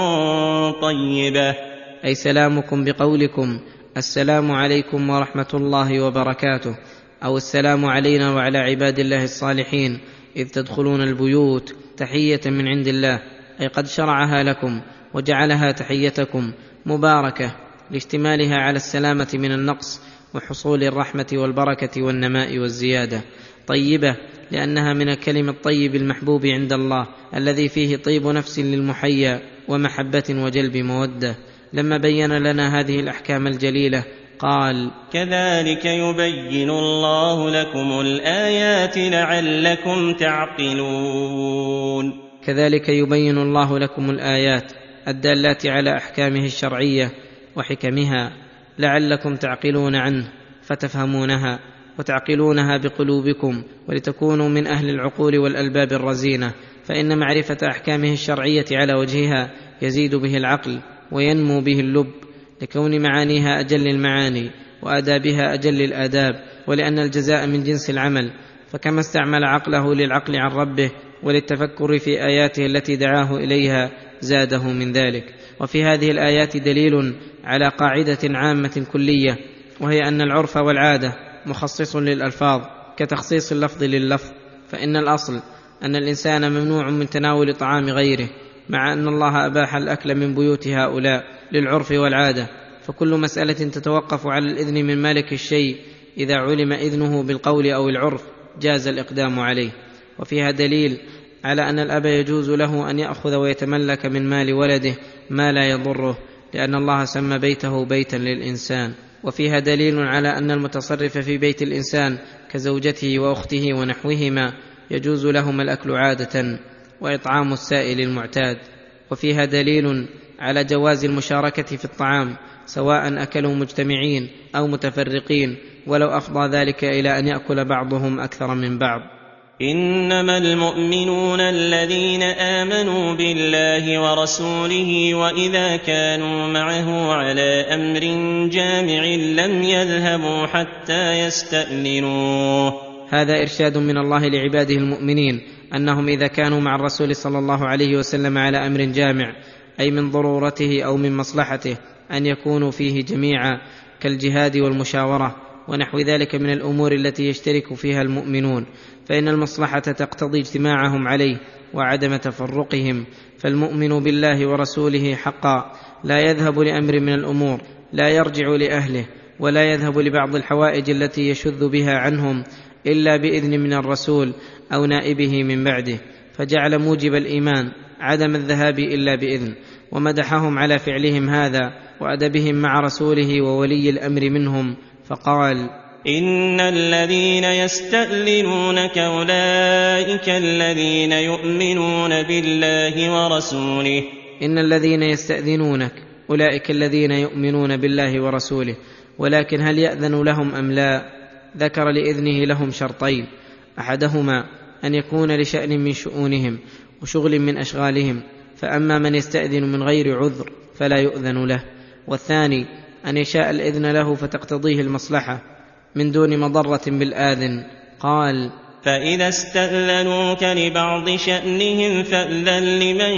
طيبة، أي سلامكم بقولكم السلام عليكم ورحمة الله وبركاته، أو السلام علينا وعلى عباد الله الصالحين إذ تدخلون البيوت تحية من عند الله، أي قد شرعها لكم وجعلها تحيتكم مباركة لاشتمالها على السلامة من النقص وحصول الرحمة والبركة والنماء والزيادة. طيبة لأنها من الكلم الطيب المحبوب عند الله الذي فيه طيب نفس للمحيا ومحبة وجلب مودة. لما بين لنا هذه الأحكام الجليلة قال: كذلك يبين الله لكم الآيات لعلكم تعقلون. كذلك يبين الله لكم الآيات الدالات على أحكامه الشرعية وحكمها لعلكم تعقلون عنه فتفهمونها وتعقلونها بقلوبكم، ولتكونوا من أهل العقول والألباب الرزينة، فإن معرفة أحكامه الشرعية على وجهها يزيد به العقل وينمو به اللب، لكون معانيها أجل المعاني وآدابها أجل الآداب، ولأن الجزاء من جنس العمل، فكما استعمل عقله للعقل عن ربه وللتفكر في آياته التي دعاه إليها زاده من ذلك. وفي هذه الآيات دليل على قاعدة عامة كلية، وهي أن العرف والعادة مخصص للألفاظ كتخصيص اللفظ لللفظ، فإن الأصل أن الإنسان ممنوع من تناول طعام غيره، مع أن الله أباح الأكل من بيوت هؤلاء للعرف والعادة، فكل مسألة تتوقف على الإذن من مالك الشيء إذا علم إذنه بالقول أو العرف جاز الإقدام عليه. وفيها دليل على أن الأب يجوز له أن يأخذ ويتملك من مال ولده ما لا يضره، لأن الله سمى بيته بيتا للإنسان. وفيها دليل على أن المتصرف في بيت الإنسان كزوجته وأخته ونحوهما يجوز لهما الأكل عادة وإطعام السائل المعتاد. وفيها دليل على جواز المشاركة في الطعام سواء أكلوا مجتمعين أو متفرقين، ولو أفضى ذلك إلى أن يأكل بعضهم أكثر من بعض. إنما المؤمنون الذين آمنوا بالله ورسوله وإذا كانوا معه على أمر جامع لم يذهبوا حتى يستأذنوه. هذا إرشاد من الله لعباده المؤمنين أنهم إذا كانوا مع الرسول صلى الله عليه وسلم على أمر جامع، أي من ضرورته أو من مصلحته أن يكونوا فيه جميعا، كالجهاد والمشاورة ونحو ذلك من الأمور التي يشترك فيها المؤمنون، فإن المصلحة تقتضي اجتماعهم عليه وعدم تفرقهم. فالمؤمن بالله ورسوله حقا لا يذهب لأمر من الأمور، لا يرجع لأهله، ولا يذهب لبعض الحوائج التي يشذ بها عنهم إلا بإذن من الرسول أو نائبه من بعده، فجعل موجب الإيمان عدم الذهاب إلا بإذن، ومدحهم على فعلهم هذا وأدبهم مع رسوله وولي الأمر منهم، فقال: إن الذين يستأذنونك أولئك الذين يؤمنون بالله ورسوله. إن الذين يستأذنونك أولئك الذين يؤمنون بالله ورسوله، ولكن هل يأذن لهم أم لا؟ ذكر لإذنه لهم شرطين: أحدهما أن يكون لشأن من شؤونهم وشغل من أشغالهم، فأما من يستأذن من غير عذر فلا يؤذن له، والثاني أن يشاء الإذن له فتقتضيه المصلحة من دون مضرة بالآذن. قال: فإذا استأذنوك لبعض شأنهم فأذن لمن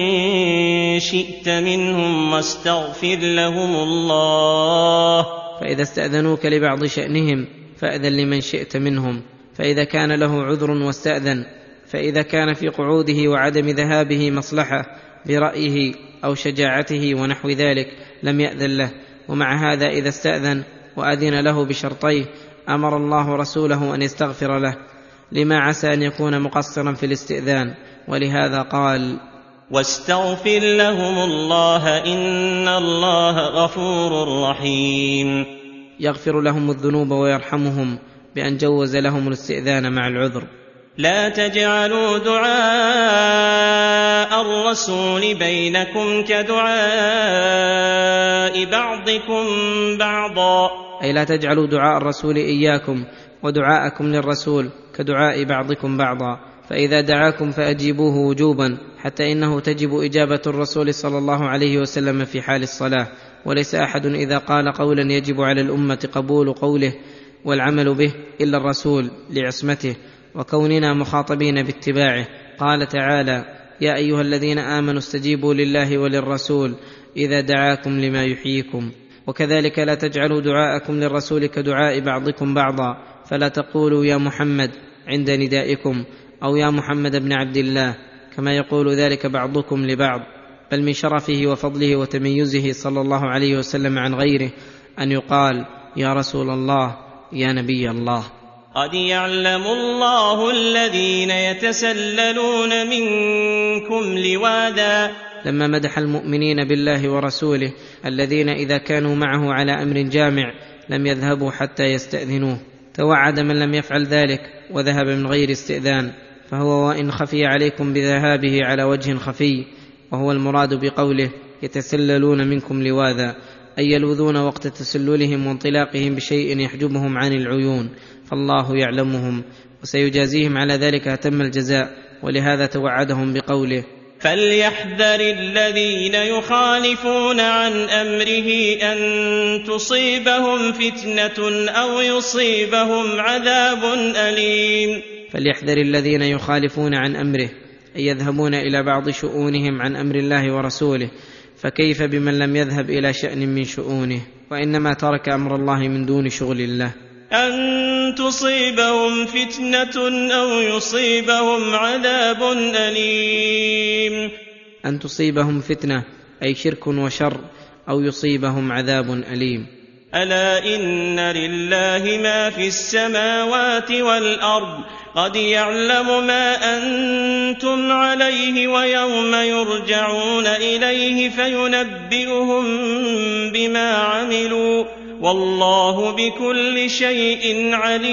شئت منهم واستغفر لهم الله. فإذا استأذنوك لبعض شأنهم فأذن لمن شئت منهم، فإذا كان له عذر واستأذن فإذا كان في قعوده وعدم ذهابه مصلحة برأيه أو شجاعته ونحو ذلك لم يأذن له. ومع هذا إذا استأذن وأذن له بشرطيه أمر الله رسوله أن يستغفر له، لما عسى أن يكون مقصرا في الاستئذان، ولهذا قال: واستغفر لهم الله إن الله غفور رحيم. يغفر لهم الذنوب ويرحمهم بأن جوز لهم الاستئذان مع العذر. لا تجعلوا دعاء الرسول بينكم كدعاء بعضكم بعضا، أي لا تجعلوا دعاء الرسول إياكم ودعاءكم للرسول كدعاء بعضكم بعضا، فإذا دعاكم فأجيبوه وجوبا، حتى إنه تجب إجابة الرسول صلى الله عليه وسلم في حال الصلاة، وليس أحد إذا قال قولا يجب على الأمة قبول قوله والعمل به إلا الرسول لعصمته وكوننا مخاطبين باتباعه. قال تعالى: يا أيها الذين آمنوا استجيبوا لله وللرسول إذا دعاكم لما يحييكم. وكذلك لا تجعلوا دعاءكم للرسول كدعاء بعضكم بعضا، فلا تقولوا يا محمد عند ندائكم أو يا محمد بن عبد الله كما يقول ذلك بعضكم لبعض، بل من شرفه وفضله وتميزه صلى الله عليه وسلم عن غيره أن يقال يا رسول الله يا نبي الله. قد يعلم الله الذين يتسللون منكم لواذا، لما مدح المؤمنين بالله ورسوله الذين إذا كانوا معه على أمر جامع لم يذهبوا حتى يستأذنوه، توعد من لم يفعل ذلك وذهب من غير استئذان، فهو وإن خفي عليكم بذهابه على وجه خفي، وهو المراد بقوله يتسللون منكم لواذا، أي يلوذون وقت تسللهم وانطلاقهم بشيء يحجبهم عن العيون، فالله يعلمهم وسيجازيهم على ذلك أتم الجزاء، ولهذا توعدهم بقوله فليحذر الذين يخالفون عن أمره أن تصيبهم فتنة أو يصيبهم عذاب أليم. فليحذر الذين يخالفون عن أمره أي يذهبون إلى بعض شؤونهم عن أمر الله ورسوله، فكيف بمن لم يذهب إلى شأن من شؤونه وإنما ترك أمر الله من دون شغل الله؟ أن تصيبهم فتنة أو يصيبهم عذاب أليم. أن تصيبهم فتنة أي شرك وشر، أو يصيبهم عذاب أليم. ألا إن لله ما في السماوات والأرض قد يعلم ما أنتم عليه ويوم يرجعون إليه فينبئهم بما عملوا والله بكل شيء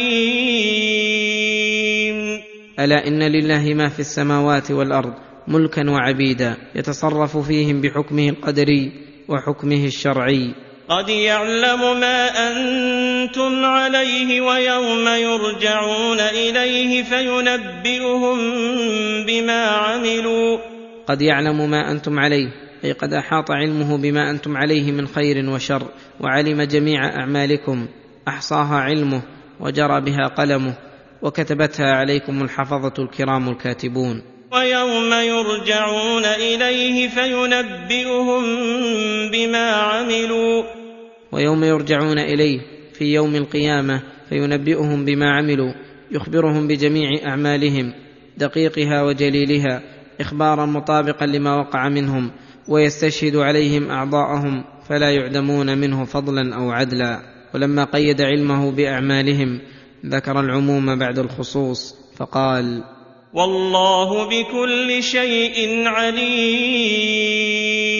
عليم. ألا إن لله ما في السماوات والأرض ملكا وعبيدا يتصرف فيهم بحكمه القدري وحكمه الشرعي. قد يعلم ما أنتم عليه ويوم يرجعون إليه فينبئهم بما عملوا. قد يعلم ما أنتم عليه أي قد أحاط علمه بما أنتم عليه من خير وشر، وعلم جميع أعمالكم، أحصاها علمه وجرى بها قلمه، وكتبتها عليكم الحفظة الكرام الكاتبون. ويوم يرجعون إليه فينبئهم بما عملوا. ويوم يرجعون إليه في يوم القيامة فينبئهم بما عملوا، يخبرهم بجميع أعمالهم دقيقها وجليلها إخبارا مطابقا لما وقع منهم، ويستشهد عليهم أعضاءهم فلا يعدمون منه فضلا أو عدلا. ولما قيد علمه بأعمالهم ذكر العموم بعد الخصوص فقال والله بكل شيء عليم.